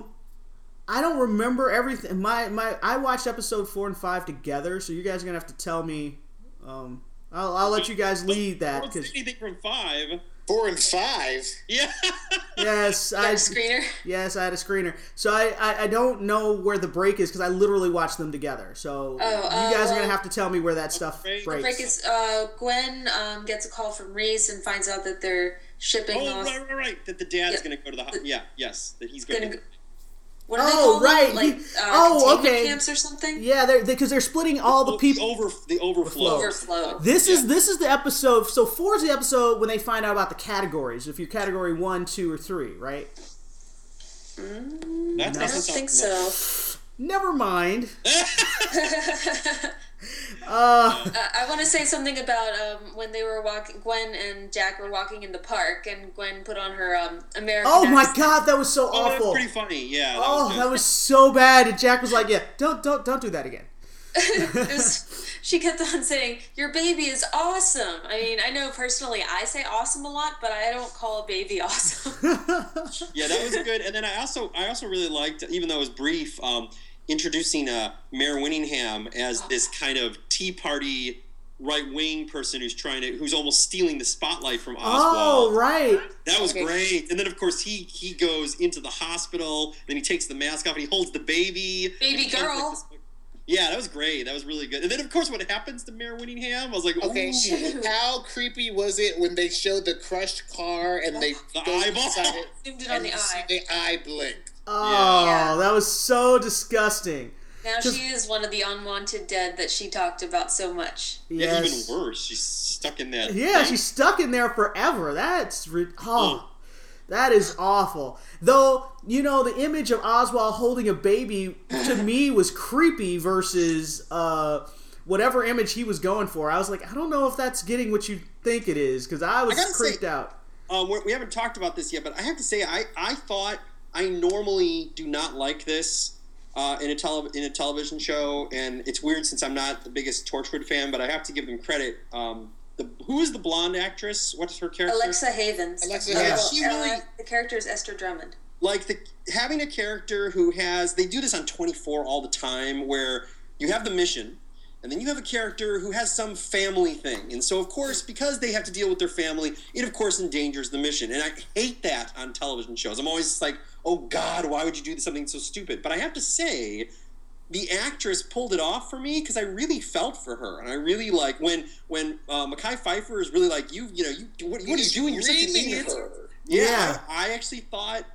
I don't remember everything. I watched episode 4 and 5 together, so you guys are gonna have to tell me. I'll let you guys lead that. Don't say anything from 5. 4 and 5. Yeah. Yes, I had a screener. Yes, I had a screener. So I don't know where the break is because I literally watched them together. So you guys are gonna have to tell me where that stuff breaks. The break is Gwen gets a call from Reese and finds out that they're shipping. Right. That the dad's gonna go to the that he's going to. What are they called? Right. Containment camps or something? Yeah, because they're splitting all the people. The overflow. This is the episode. So 4 is the episode when they find out about the categories. If you're category 1, 2, or 3, right? I don't think so. Never mind. I want to say something about when they were walking. Gwen and Jack were walking in the park, and Gwen put on her American. Oh my God, that was so awful. That was pretty funny. Yeah. That was so bad. And Jack was like, "Yeah, don't do that again." She kept on saying, "Your baby is awesome." I mean, I know personally I say awesome a lot, but I don't call a baby awesome. Yeah, that was good. And then I also really liked, even though it was brief, introducing Mayor Winningham as this kind of Tea Party right-wing person who's almost stealing the spotlight from Oswald. Oh, right. That was great. And then, of course, he goes into the hospital, then he takes the mask off, and he holds the baby. Baby girl. Yeah, that was great. That was really good. And then, of course, what happens to Mayor Winningham? I was like, okay, how creepy was it when they showed the crushed car and they the eyeball zoomed in on the eye. The eye blinked. Oh, that was so disgusting. Now she is one of the unwanted dead that she talked about so much. Yeah, even worse. She's stuck in that. Yeah, she's stuck in there forever. That is awful. Though, the image of Oswald holding a baby to me was creepy versus whatever image he was going for. I was like, I don't know if that's getting what you think it is, because I was creeped out. We haven't talked about this yet, but I have to say, I thought I normally do not like this in a television show, and it's weird since I'm not the biggest Torchwood fan, but I have to give them credit. Who is the blonde actress? What's her character? Alexa Havens. The character is Esther Drummond. Like having a character who they do this on 24 all the time, where you have the mission, and then you have a character who has some family thing. And so, of course, because they have to deal with their family, it, of course, endangers the mission. And I hate that on television shows. I'm always like, oh, God, why would you do something so stupid? But I have to say, the actress pulled it off for me because I really felt for her. And I really like when Mekhi Phifer is really like, what are you doing? You're such an idiot. Her. Yeah, I actually thought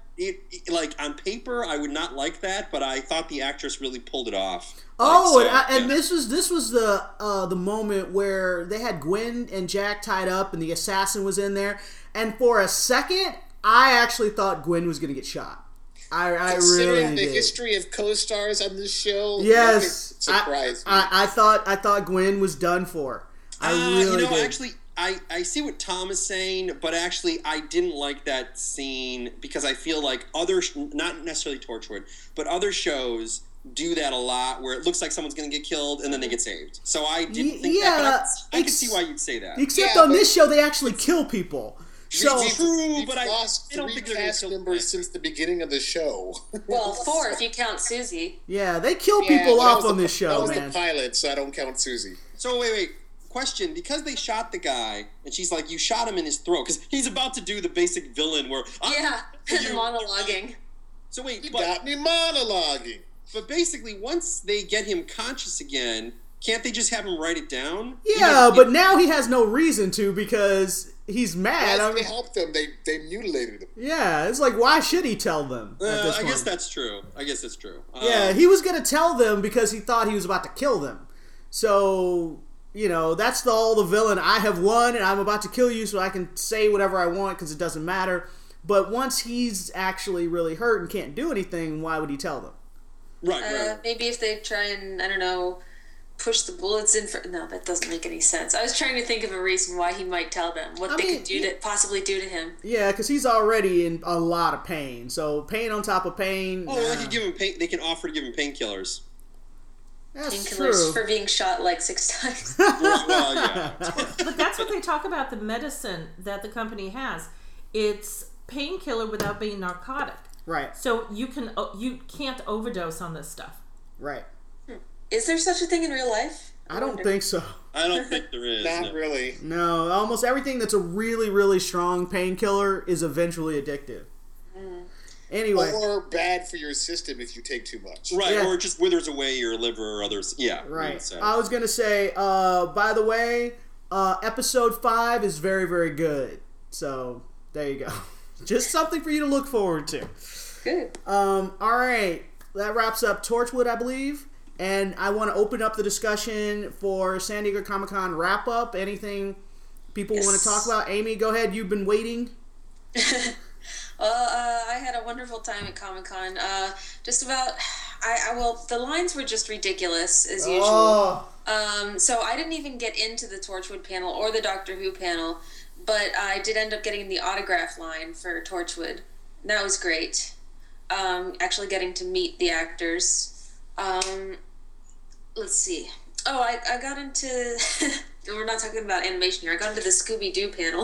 like on paper, I would not like that, but I thought the actress really pulled it off. Oh, this was the moment where they had Gwen and Jack tied up, and the assassin was in there. And for a second, I actually thought Gwen was going to get shot. I really the did. history of co-stars on this show, yes, surprised me. I thought Gwen was done for. I really did. Actually, I see what Tom is saying, but actually, I didn't like that scene because I feel like not necessarily Torchwood, but other shows do that a lot, where it looks like someone's going to get killed and then they get saved. So I didn't think that. But I can see why you'd say that. Except on this show, they actually kill people. So true, but lost I don't 3 think they're cast members since the beginning of the show. Well, 4 if you count Susie. Yeah, they kill people off on this show, That was man. the pilot, so I don't count Susie. So wait. Question, because they shot the guy, and she's like, you shot him in his throat, because he's about to do the basic villain where... monologuing. So wait, You got me monologuing. But basically, once they get him conscious again, can't they just have him write it down? Yeah, but now he has no reason to because he's mad. As they helped them, they mutilated him. Yeah, it's like, why should he tell them at this I point? guess that's true. Yeah, he was going to tell them because he thought he was about to kill them. So, that's all the villain. I have won and I'm about to kill you so I can say whatever I want because it doesn't matter. But once he's actually really hurt and can't do anything, why would he tell them? Right. Maybe if they try and, I don't know, push the bullets in for... No, that doesn't make any sense. I was trying to think of a reason why he might tell them, what they could possibly do to him. Yeah, because he's already in a lot of pain. So pain on top of pain. They could give him pain. They can offer to give him painkillers. That's Painkillers for being shot like 6 times. Well, yeah. But that's what they talk about, the medicine that the company has. It's painkiller without being narcotic. Right. So you can't overdose on this stuff. Right. Is there such a thing in real life? I don't think so. I don't think there is. Not really. No, almost everything that's a really, really strong painkiller is eventually addictive. Anyway. Or bad for your system if you take too much. Right, Yeah. or it just withers away your liver or others. Yeah. Right. So. I was going to say, by the way, episode 5 is very, very good. So, there you go. Just something for you to look forward to. Good. All right. That wraps up Torchwood, I believe. And I want to open up the discussion for San Diego Comic-Con wrap-up. Anything people want to talk about? Amy, go ahead. You've been waiting. Well, I had a wonderful time at Comic-Con. Just about... the lines were just ridiculous, as usual. So I didn't even get into the Torchwood panel or the Doctor Who panel, but I did end up getting the autograph line for Torchwood. That was great. Actually getting to meet the actors. Let's see. Oh, I got into... We're not talking about animation here. I got into the Scooby-Doo panel.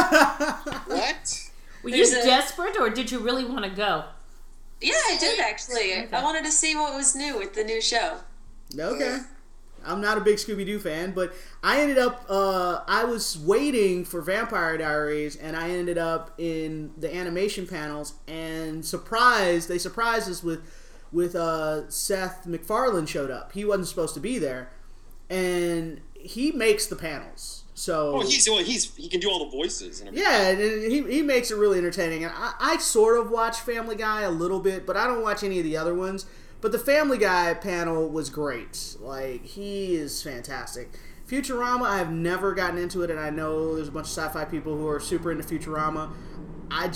What? Were you desperate, or did you really want to go? Yeah, I did, actually. Okay. I wanted to see what was new with the new show. Okay. I'm not a big Scooby-Doo fan, but I ended up, I was waiting for Vampire Diaries, and I ended up in the animation panels, and they surprised us with Seth MacFarlane showed up. He wasn't supposed to be there, and he makes the panels. So he can do all the voices and everything. yeah, and he makes it really entertaining. And I sort of watch Family Guy a little bit, but I don't watch any of the other ones. But the Family Guy panel was great. Like, he is fantastic. Futurama, I have never gotten into it, and I know there's a bunch of sci-fi people who are super into Futurama. It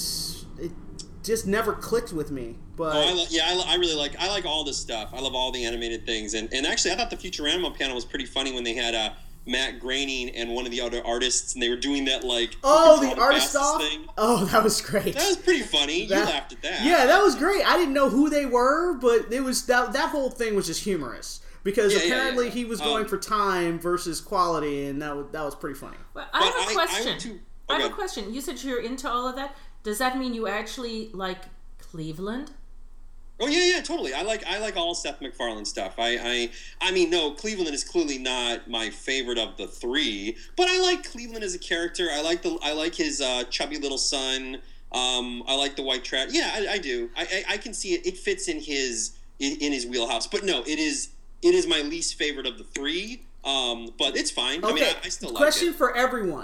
just never clicked with me. But I really like all this stuff. I love all the animated things. And actually, I thought the Futurama panel was pretty funny when they had Matt Groening and one of the other artists, and they were doing that the artist off thing. Oh, that was great. That was pretty funny. You laughed at that. Yeah, that was great. I didn't know who they were, but it was that whole thing was just humorous because apparently he was going for time versus quality, and that was pretty funny. Well, I have a question. I have a question. You said you're into all of that. Does that mean you actually like Cleveland? Oh yeah, totally. I like all Seth MacFarlane stuff. I mean, no, Cleveland is clearly not my favorite of the 3, but I like Cleveland as a character. I like his chubby little son. I like the white trash. Yeah, I do. I can see it. It fits in his wheelhouse. But no, it is my least favorite of the 3. But it's fine. Okay. I mean, I still like it. Question for everyone: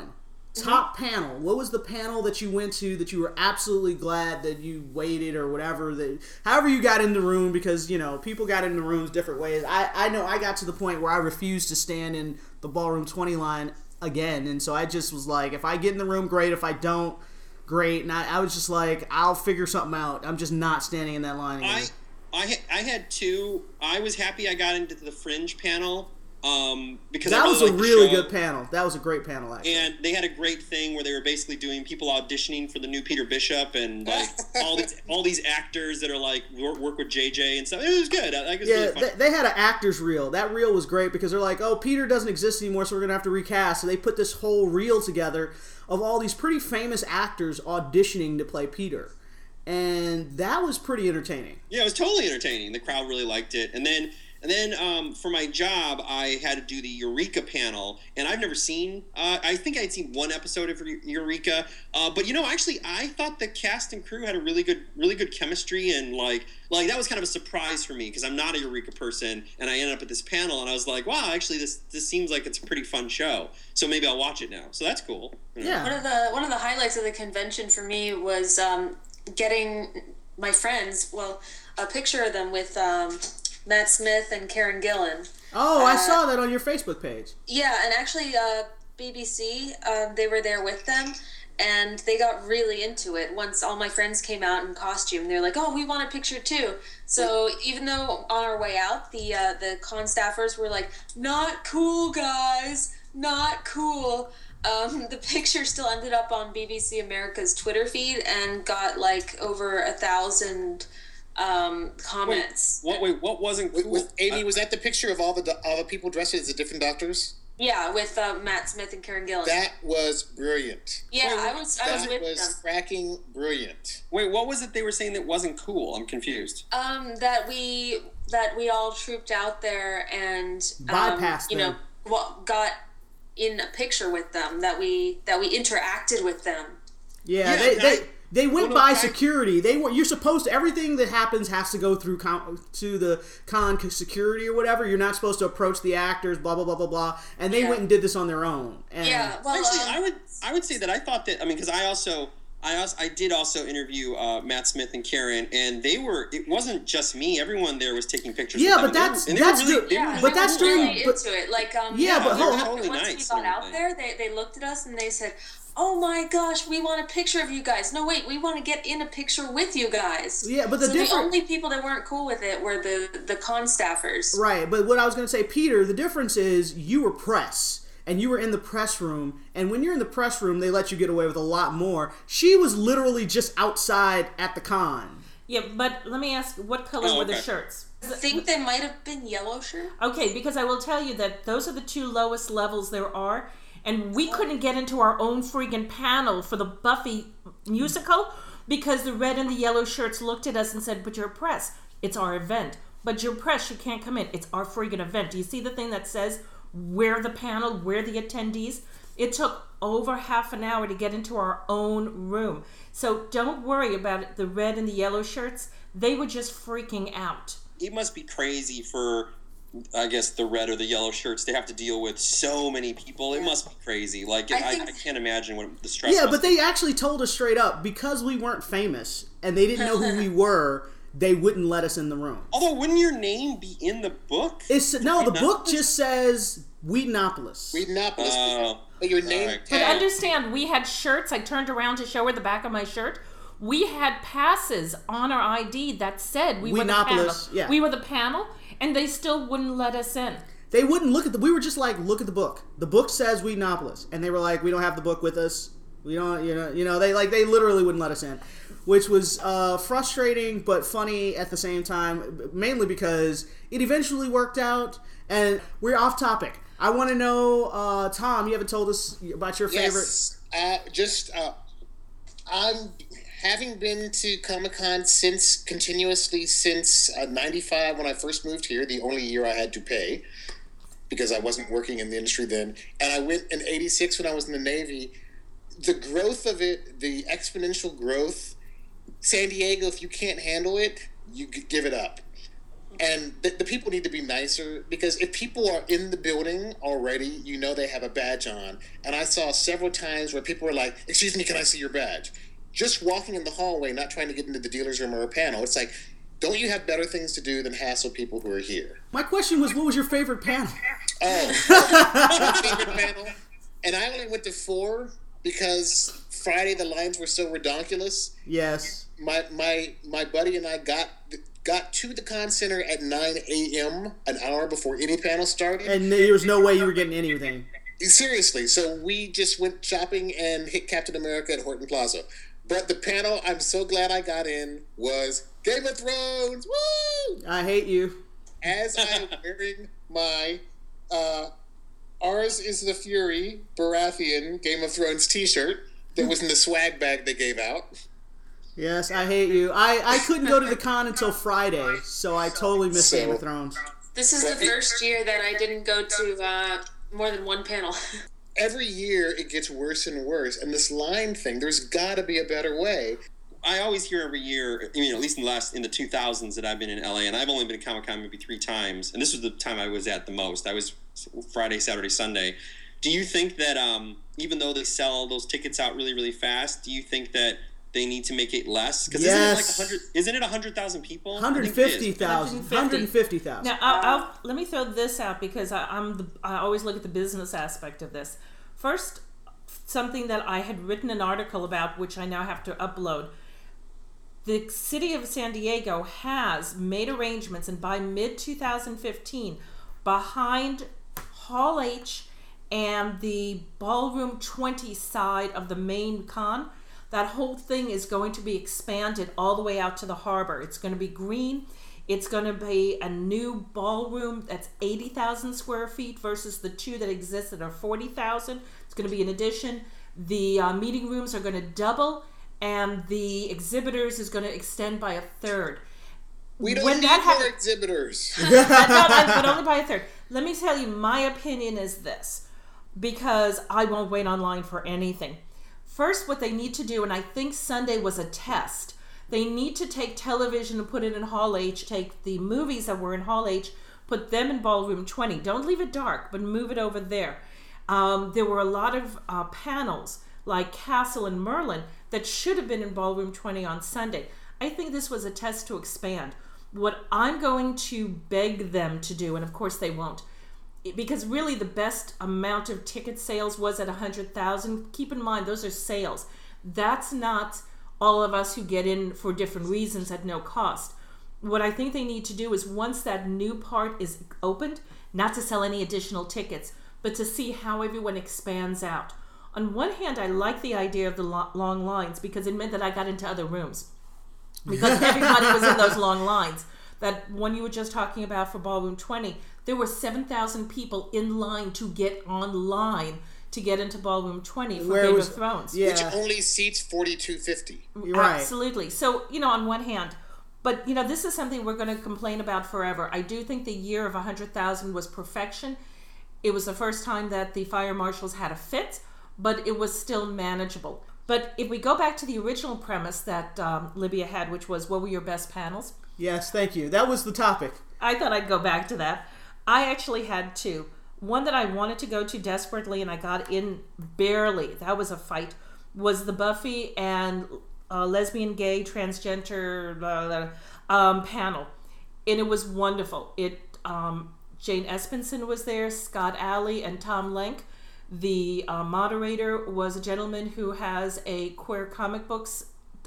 top panel. What was the panel that you went to that you were absolutely glad that you waited or whatever? However you got in the room, because, you know, people got in the rooms different ways. I know I got to the point where I refused to stand in the Ballroom 20 line again. And so I just was like, if I get in the room, great. If I don't, great. And I was just like, I'll figure something out. I'm just not standing in that line again. I had two. I was happy I got into the Fringe panel. Because that I really was a liked the really show. good panel. That was a great panel, actually. And they had a great thing where they were basically doing people auditioning for the new Peter Bishop and like all these actors that are like work with JJ and stuff. It was good. Like, it was really fun. They had an actor's reel. That reel was great because they're like, oh, Peter doesn't exist anymore, so we're gonna have to recast. So they put this whole reel together of all these pretty famous actors auditioning to play Peter, and that was pretty entertaining. Yeah, it was totally entertaining. The crowd really liked it. And then for my job, I had to do the Eureka panel, and I've never seen. I think I'd seen one episode of Eureka, but you know, actually, I thought the cast and crew had a really good chemistry, and like that was kind of a surprise for me because I'm not a Eureka person, and I ended up at this panel, and I was like, wow, actually, this seems like it's a pretty fun show, so maybe I'll watch it now. So that's cool. Yeah. One of the highlights of the convention for me was getting my friends, a picture of them with Matt Smith and Karen Gillan. Oh, I saw that on your Facebook page. Yeah, and actually BBC, they were there with them, and they got really into it. Once all my friends came out in costume, they're like, oh, we want a picture too. So even though on our way out, the con staffers were like, not cool, guys, not cool. The picture still ended up on BBC America's Twitter feed and got like over 1,000 comments. Wait, what wasn't cool? Amy, was that the picture of all the people dressed as the different doctors? Yeah, with Matt Smith and Karen Gillan. That was brilliant. Yeah, I was with That was them. cracking brilliant. Wait, what was it they were saying that wasn't cool? I'm confused. That we all trooped out there and Bypassed them. Got in a picture with them. That we interacted with them. Yeah, they went by security. You're supposed to, everything that happens has to go through to the con security or whatever. You're not supposed to approach the actors, blah blah blah blah blah. And they went and did this on their own. And actually, I would say that I thought that, I mean, because I did also interview Matt Smith and Karen, and it wasn't just me. Everyone there was taking pictures. Yeah, with but them. that's really into it. Like totally once nice we got out there, they looked at us and they said, oh my gosh, we want a picture of you guys. No, wait, we want to get in a picture with you guys. Yeah, but the only people that weren't cool with it were the con staffers. Right, but what I was going to say, Peter, the difference is you were press, and you were in the press room, and when you're in the press room, they let you get away with a lot more. She was literally just outside at the con. Yeah, but let me ask, what color were the shirts? I think they might have been yellow shirt. Okay, because I will tell you that those are the two lowest levels there are. And we couldn't get into our own freaking panel for the Buffy musical because the red and the yellow shirts looked at us and said, but you're press. It's our event. But you're press, you can't come in. It's our freaking event. Do you see the thing that says, we're the panel, we're the attendees? It took over half an hour to get into our own room. So don't worry about it. The red and the yellow shirts, they were just freaking out. It must be crazy for, I guess, the red or the yellow shirts. They have to deal with so many people. It must be crazy. Like, I can't imagine what the stress. Yeah, but they actually told us straight up, because we weren't famous and they didn't know who we were, they wouldn't let us in the room. Although, wouldn't your name be in the book? The book just says Whedonopolis. But your name. Right. But understand, we had shirts. I turned around to show her the back of my shirt. We had passes on our ID that said we were the panel. Yeah. We were the panel. And they still wouldn't let us in. They wouldn't look at we were just like, look at the book. The book says Whedonopolis. And they were like, we don't have the book with us. We don't, they literally wouldn't let us in. Which was frustrating but funny at the same time, mainly because it eventually worked out. And we're off topic. I want to know, Tom, you haven't told us about your favorite. Yes, I'm having been to Comic-Con continuously since 95 when I first moved here, the only year I had to pay because I wasn't working in the industry then. And I went in 86 when I was in the Navy. The growth of it, the exponential growth, San Diego, if you can't handle it, you give it up. And the people need to be nicer, because if people are in the building already, they have a badge on. And I saw several times where people were like, "Excuse me, can I see your badge?" Just walking in the hallway, not trying to get into the dealer's room or a panel. It's like, don't you have better things to do than hassle people who are here? My question was, what was your favorite panel? My favorite panel, and I only went to 4 because Friday the lines were so redonkulous. Yes. My buddy and I got to the con center at 9 a.m., an hour before any panel started. And there was no way you were getting anything. Seriously. So we just went shopping and hit Captain America at Horton Plaza. But the panel I'm so glad I got in was Game of Thrones. Woo! I hate you. As I'm wearing my Ours is the Fury Baratheon Game of Thrones t-shirt that was in the swag bag they gave out. Yes, I hate you. I couldn't go to the con until Friday, so I totally missed Game of Thrones. This is the first year that I didn't go to more than one panel. Every year it gets worse and worse, and this line thing, there's got to be a better way. I always hear every year, at least in the 2000s that I've been in LA, and I've only been to Comic-Con maybe 3 times, and this was the time I was at the most. I was Friday, Saturday, Sunday. Do you think that even though they sell those tickets out really, really fast, do you think that they need to make it less? Because isn't it 100,000 people? 150,000. 150,000. Now, let me throw this out, because I always look at the business aspect of this. First, something that I had written an article about, which I now have to upload. The city of San Diego has made arrangements, and by mid-2015, behind Hall H and the Ballroom 20 side of the main con, that whole thing is going to be expanded all the way out to the harbor. It's going to be green. It's going to be a new ballroom that's 80,000 square feet versus the 2 that exist that are 40,000. It's going to be an addition. The meeting rooms are going to double, and the exhibitors is going to extend by a third. We don't need more exhibitors. But only by a third. Let me tell you, my opinion is this, because I won't wait online for anything. First, what they need to do, and I think Sunday was a test, they need to take television and put it in Hall H, take the movies that were in Hall H, put them in Ballroom 20. Don't leave it dark, but move it over there. There were a lot of panels, like Castle and Merlin, that should have been in Ballroom 20 on Sunday. I think this was a test to expand. What I'm going to beg them to do, and of course they won't, because really the best amount of ticket sales was at 100,000. Keep in mind, those are sales. That's not all of us who get in for different reasons at no cost. What I think they need to do is, once that new part is opened, not to sell any additional tickets, but to see how everyone expands out. On one hand, I like the idea of the long lines, because it meant that I got into other rooms. Because everybody was in those long lines. That one you were just talking about for Ballroom 20, there were 7,000 people in line to get online to get into Ballroom 20 for Game of Thrones. Yeah. Which only seats 4,250. Right. Absolutely. So, on one hand, but, this is something we're going to complain about forever. I do think the year of 100,000 was perfection. It was the first time that the fire marshals had a fit, but it was still manageable. But if we go back to the original premise that Libya had, which was, what were your best panels? Yes, thank you. That was the topic. I thought I'd go back to that. I actually had 2. One that I wanted to go to desperately, and I got in barely. That was a fight. Was the Buffy and lesbian, gay, transgender panel, and it was wonderful. Jane Espenson was there, Scott Alley, and Tom Lenk. The moderator was a gentleman who has a queer comic books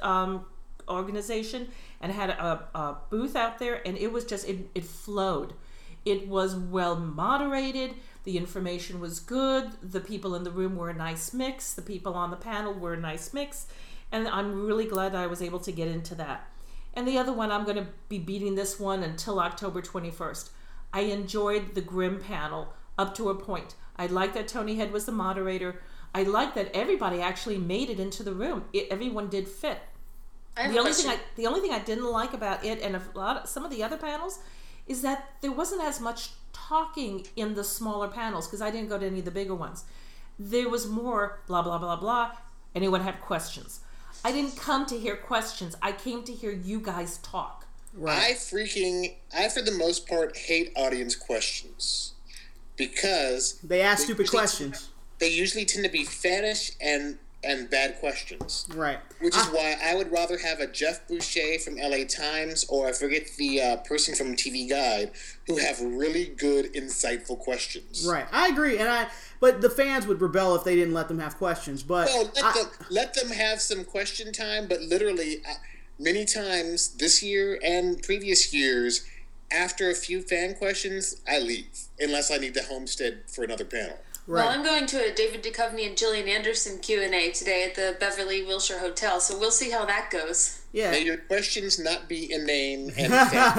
organization and had a booth out there, and it was just, it flowed. It was well moderated. The information was good. The people in the room were a nice mix. The people on the panel were a nice mix. And I'm really glad I was able to get into that. And the other one, I'm going to be beating this one until October 21st. I enjoyed the Grimm panel up to a point. I liked that Tony Head was the moderator. I liked that everybody actually made it into the room. Everyone did fit. The only thing I didn't like about it, and some of the other panels, is that there wasn't as much talking in the smaller panels, because I didn't go to any of the bigger ones. There was more blah, blah, blah, blah. Anyone have questions? I didn't come to hear questions. I came to hear you guys talk. I for the most part hate audience questions because they ask stupid questions. They usually tend to be faddish and bad questions. Right. Which is why I would rather have a Jeff Boucher from LA Times, or I forget the person from TV Guide, who have really good, insightful questions. Right. I agree. But the fans would rebel if they didn't let them have questions. But let them have some question time, but literally, many times this year and previous years, after a few fan questions, I leave. Unless I need to homestead for another panel. Right. Well, I'm going to a David Duchovny and Gillian Anderson Q&A today at the Beverly Wilshire Hotel, so we'll see how that goes. Yeah. May your questions not be inane and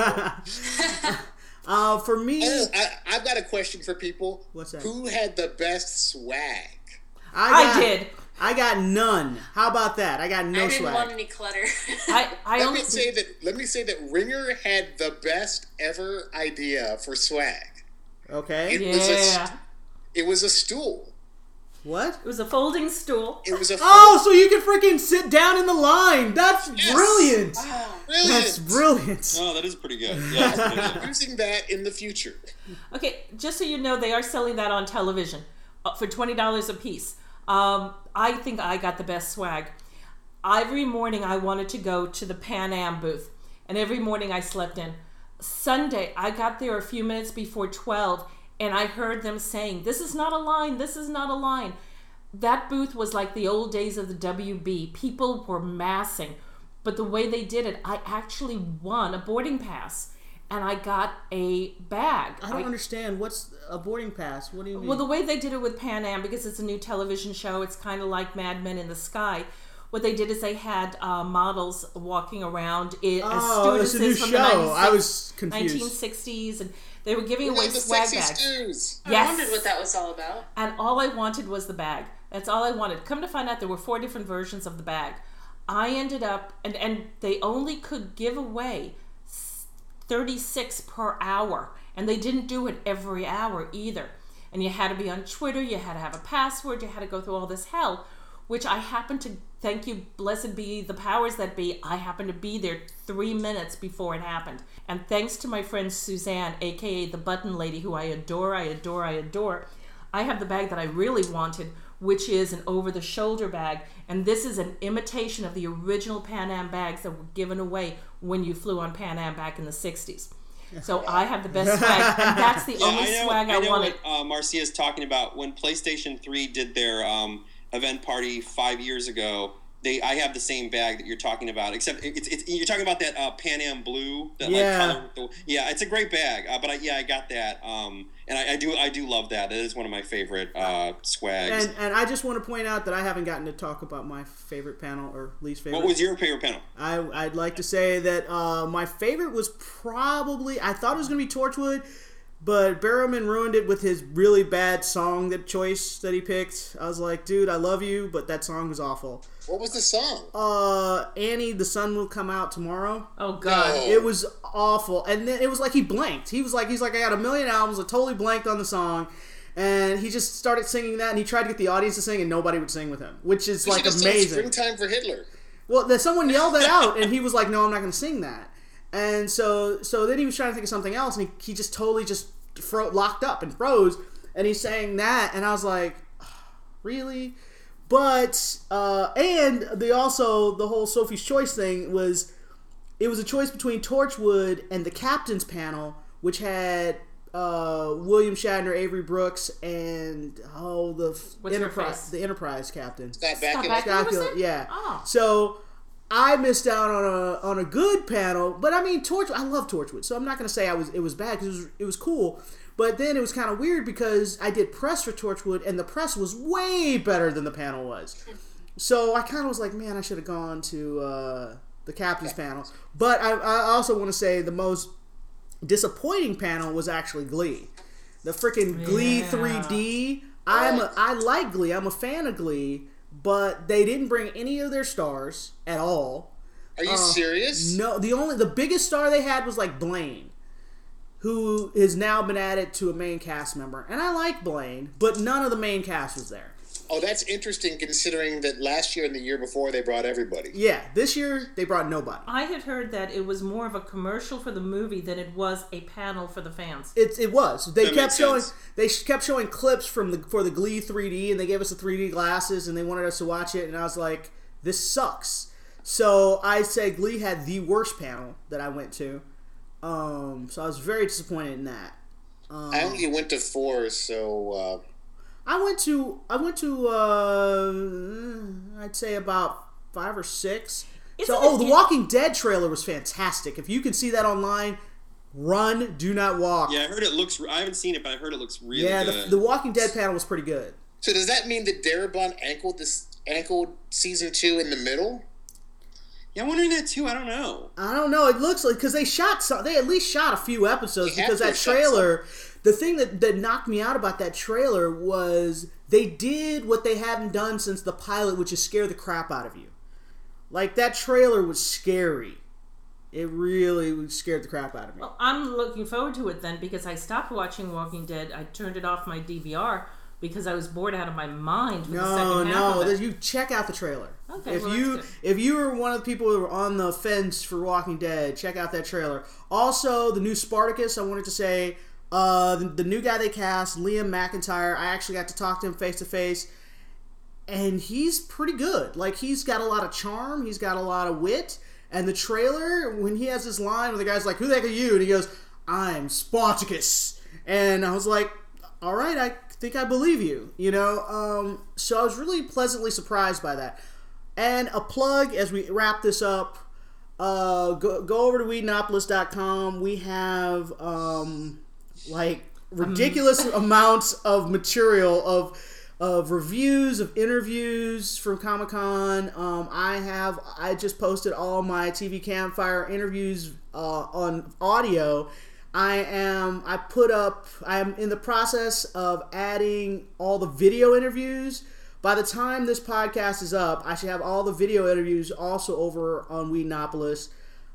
fan. For me... Oh, I've got a question for people. What's that? Who had the best swag? I did. I got none. How about that? I got no swag. I didn't want any clutter. Let me say that Ringer had the best ever idea for swag. Okay. It was a stool. What? It was a folding stool. It was a so you can freaking sit down in the line. That's brilliant. Wow. Brilliant. That's brilliant. Oh, that is pretty good. Yeah, using that in the future. Okay, just so you know, they are selling that on television for $20 a piece. I think I got the best swag. Every morning I wanted to go to the Pan Am booth, and every morning I slept in. Sunday, I got there a few minutes before 12, and I heard them saying, "This is not a line, this is not a line." That booth was like the old days of the WB. People were massing. But the way they did it, I actually won a boarding pass. And I got a bag. I don't understand. What's a boarding pass? What do you mean? Well, the way they did it with Pan Am, because it's a new television show, it's kind of like Mad Men in the Sky. What they did is they had models walking around as stewardesses from the 1960s, and they were giving away swag bags. I wondered what that was all about. And all I wanted was the bag. That's all I wanted. Come to find out, there were 4 different versions of the bag. I ended up, and they only could give away 36 per hour, and they didn't do it every hour either. And you had to be on Twitter, you had to have a password, you had to go through all this hell, which I happened to, thank you, blessed be the powers that be, I happened to be there 3 minutes before it happened. And thanks to my friend Suzanne, aka the Button Lady, who I adore, I have the bag that I really wanted, which is an over-the-shoulder bag. And this is an imitation of the original Pan Am bags that were given away when you flew on Pan Am back in the 60s. So I have the best swag, and that's the only swag I wanted. What Marcia's talking about. When PlayStation 3 did their event party 5 years ago, I have the same bag that you're talking about, except it's you're talking about that Pan Am blue. That, color. It's a great bag. But I got that. And I do love that. It is one of my favorite swags. And I just want to point out that I haven't gotten to talk about my favorite panel or least favorite. What was your favorite panel? I'd like to say that my favorite was probably, I thought it was going to be Torchwood, but Barrowman ruined it with his really bad song choice that he picked. I was like, dude, I love you, but that song was awful. What was the song? Annie, the sun will come out tomorrow. Oh God, it was awful. And then it was like he blanked. He's like, I got a million albums. I totally blanked on the song, and he just started singing that. And he tried to get the audience to sing, and nobody would sing with him, which is like amazing. Springtime for Hitler. Well, someone yelled that out, and he was like, "No, I'm not going to sing that." And so then he was trying to think of something else, and he just totally locked up and froze, and he sang that, and I was like, oh, really? But and the whole Sophie's Choice thing was a choice between Torchwood and the Captain's panel, which had William Shatner, Avery Brooks, and the Enterprise captain. Scott Bakula. Yeah. Oh. So I missed out on a good panel, but I mean Torchwood. I love Torchwood, so I'm not going to say it was bad because it was cool. But then it was kind of weird because I did press for Torchwood, and the press was way better than the panel was. So I kind of was like, man, I should have gone to the Captain's panel. But I also want to say the most disappointing panel was actually Glee. The freaking Glee 3D. I like Glee. I'm a fan of Glee. But they didn't bring any of their stars at all. Are you serious? No. The biggest star they had was like Blaine, who has now been added to a main cast member. And I like Blaine, but none of the main cast was there. Oh, that's interesting considering that last year and the year before they brought everybody. Yeah, this year they brought nobody. I had heard that it was more of a commercial for the movie than it was a panel for the fans. It was. They That kept makes showing. sense. They kept showing clips for the Glee 3D, and they gave us the 3D glasses, and they wanted us to watch it, and I was like, this sucks. So I say Glee had the worst panel that I went to. So I was very disappointed in that. I only went to 4, so I went to I'd say about 5 or 6. Isn't The Walking Dead trailer was fantastic. If you can see that online, run, do not walk. Yeah, I heard it looks. I haven't seen it, but I heard it looks really Yeah, good. the Walking Dead panel was pretty good. So does that mean that Darabont ankled season 2 in the middle? Yeah, I'm wondering that too. I don't know. I don't know. It looks like because they at least shot a few episodes They have because to that have shot trailer. The thing that knocked me out about that trailer was they did what they hadn't done since the pilot, which is scare the crap out of you. Like that trailer was scary. It really scared the crap out of me. Well, I'm looking forward to it then because I stopped watching Walking Dead. I turned it off my DVR because I was bored out of my mind for the second half of it. You check out the trailer. Okay, if well, you that's good. if you were one of the people who were on the fence for Walking Dead, check out that trailer. Also, the new Spartacus. I wanted to say the new guy they cast, Liam McIntyre. I actually got to talk to him face to face, and he's pretty good. Like he's got a lot of charm. He's got a lot of wit. And the trailer, when he has this line where the guy's like, "Who the heck are you?" and he goes, "I'm Spartacus," and I was like, "All right, I think I believe you." You know, so I was really pleasantly surprised by that. And a plug as we wrap this up. Go over to Whedonpolis.com. We have ridiculous amounts of material of reviews, of interviews from Comic-Con. I just posted all my TV Campfire interviews on audio. I am in the process of adding all the video interviews. By the time this podcast is up, I should have all the video interviews also over on Whedonpolis.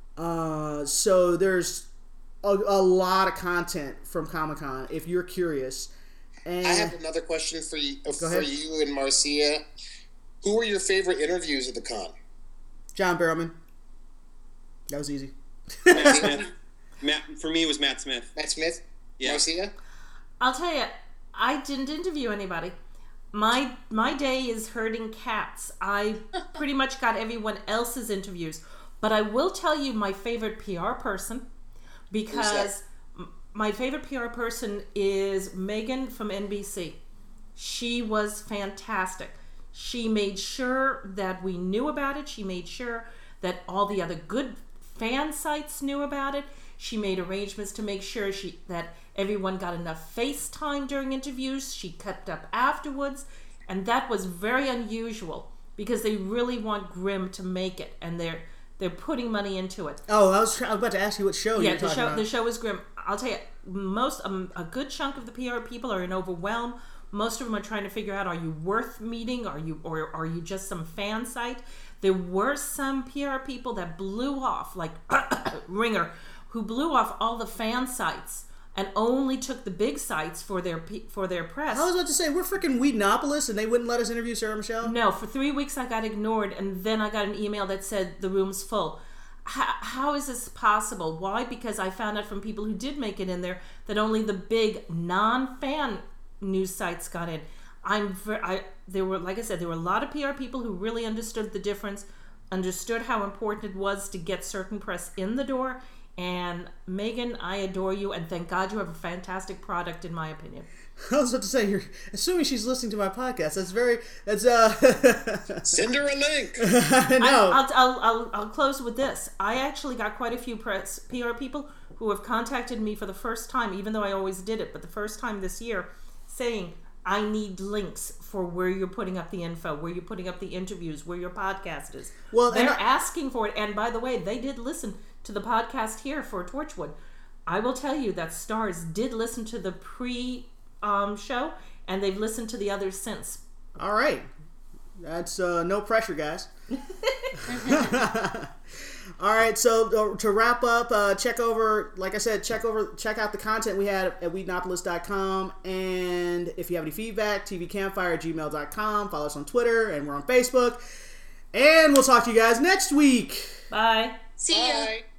So there's a lot of content from Comic-Con if you're curious. And I have another question for you, ahead. you and Marcia. Who were your favorite interviews at the con? John Barrowman. That was easy. Matt Smith. For me, it was Matt Smith. Matt Smith? Yeah. Marcia? I'll tell you, I didn't interview anybody. My day is herding cats. I pretty much got everyone else's interviews. But I will tell you my favorite PR person because my favorite PR person is Megan from NBC. She was fantastic. She made sure that we knew about it. She made sure that all the other good fan sites knew about it. She made arrangements to make sure that everyone got enough FaceTime during interviews. She kept up afterwards. And that was very unusual because they really want Grimm to make it. And they're putting money into it. Oh, I was about to ask you what show you were talking about. The show is Grimm. I'll tell you, a good chunk of the PR people are in overwhelm. Most of them are trying to figure out: are you worth meeting? Are you just some fan site? There were some PR people that blew off, like Ringer, who blew off all the fan sites and only took the big sites for their press. I was about to say, we're freaking Whedonpolis, and they wouldn't let us interview Sarah Michelle? No, for 3 weeks I got ignored, and then I got an email that said the room's full. How is this possible? Why? Because I found out from people who did make it in there that only the big non-fan news sites got in. There were a lot of PR people who really understood the difference, understood how important it was to get certain press in the door. And Megan, I adore you, and thank God you have a fantastic product, in my opinion. I was about to say, you're assuming she's listening to my podcast. Send her a link. No. I'll close with this. I actually got quite a few PR people who have contacted me for the first time, even though I always did it, but the first time this year, saying, I need links for where you're putting up the info, where you're putting up the interviews, where your podcast is. Well, they're asking for it. And by the way, they did listen to the podcast here for Torchwood. I will tell you that Stars did listen to the pre-show, and they've listened to the others since. All right. That's no pressure, guys. All right, so to wrap up, check out the content we had at Whedonopolis.com, and if you have any feedback, tvcampfire@gmail.com. Follow us on Twitter, and we're on Facebook, and we'll talk to you guys next week. Bye. See ya. Bye.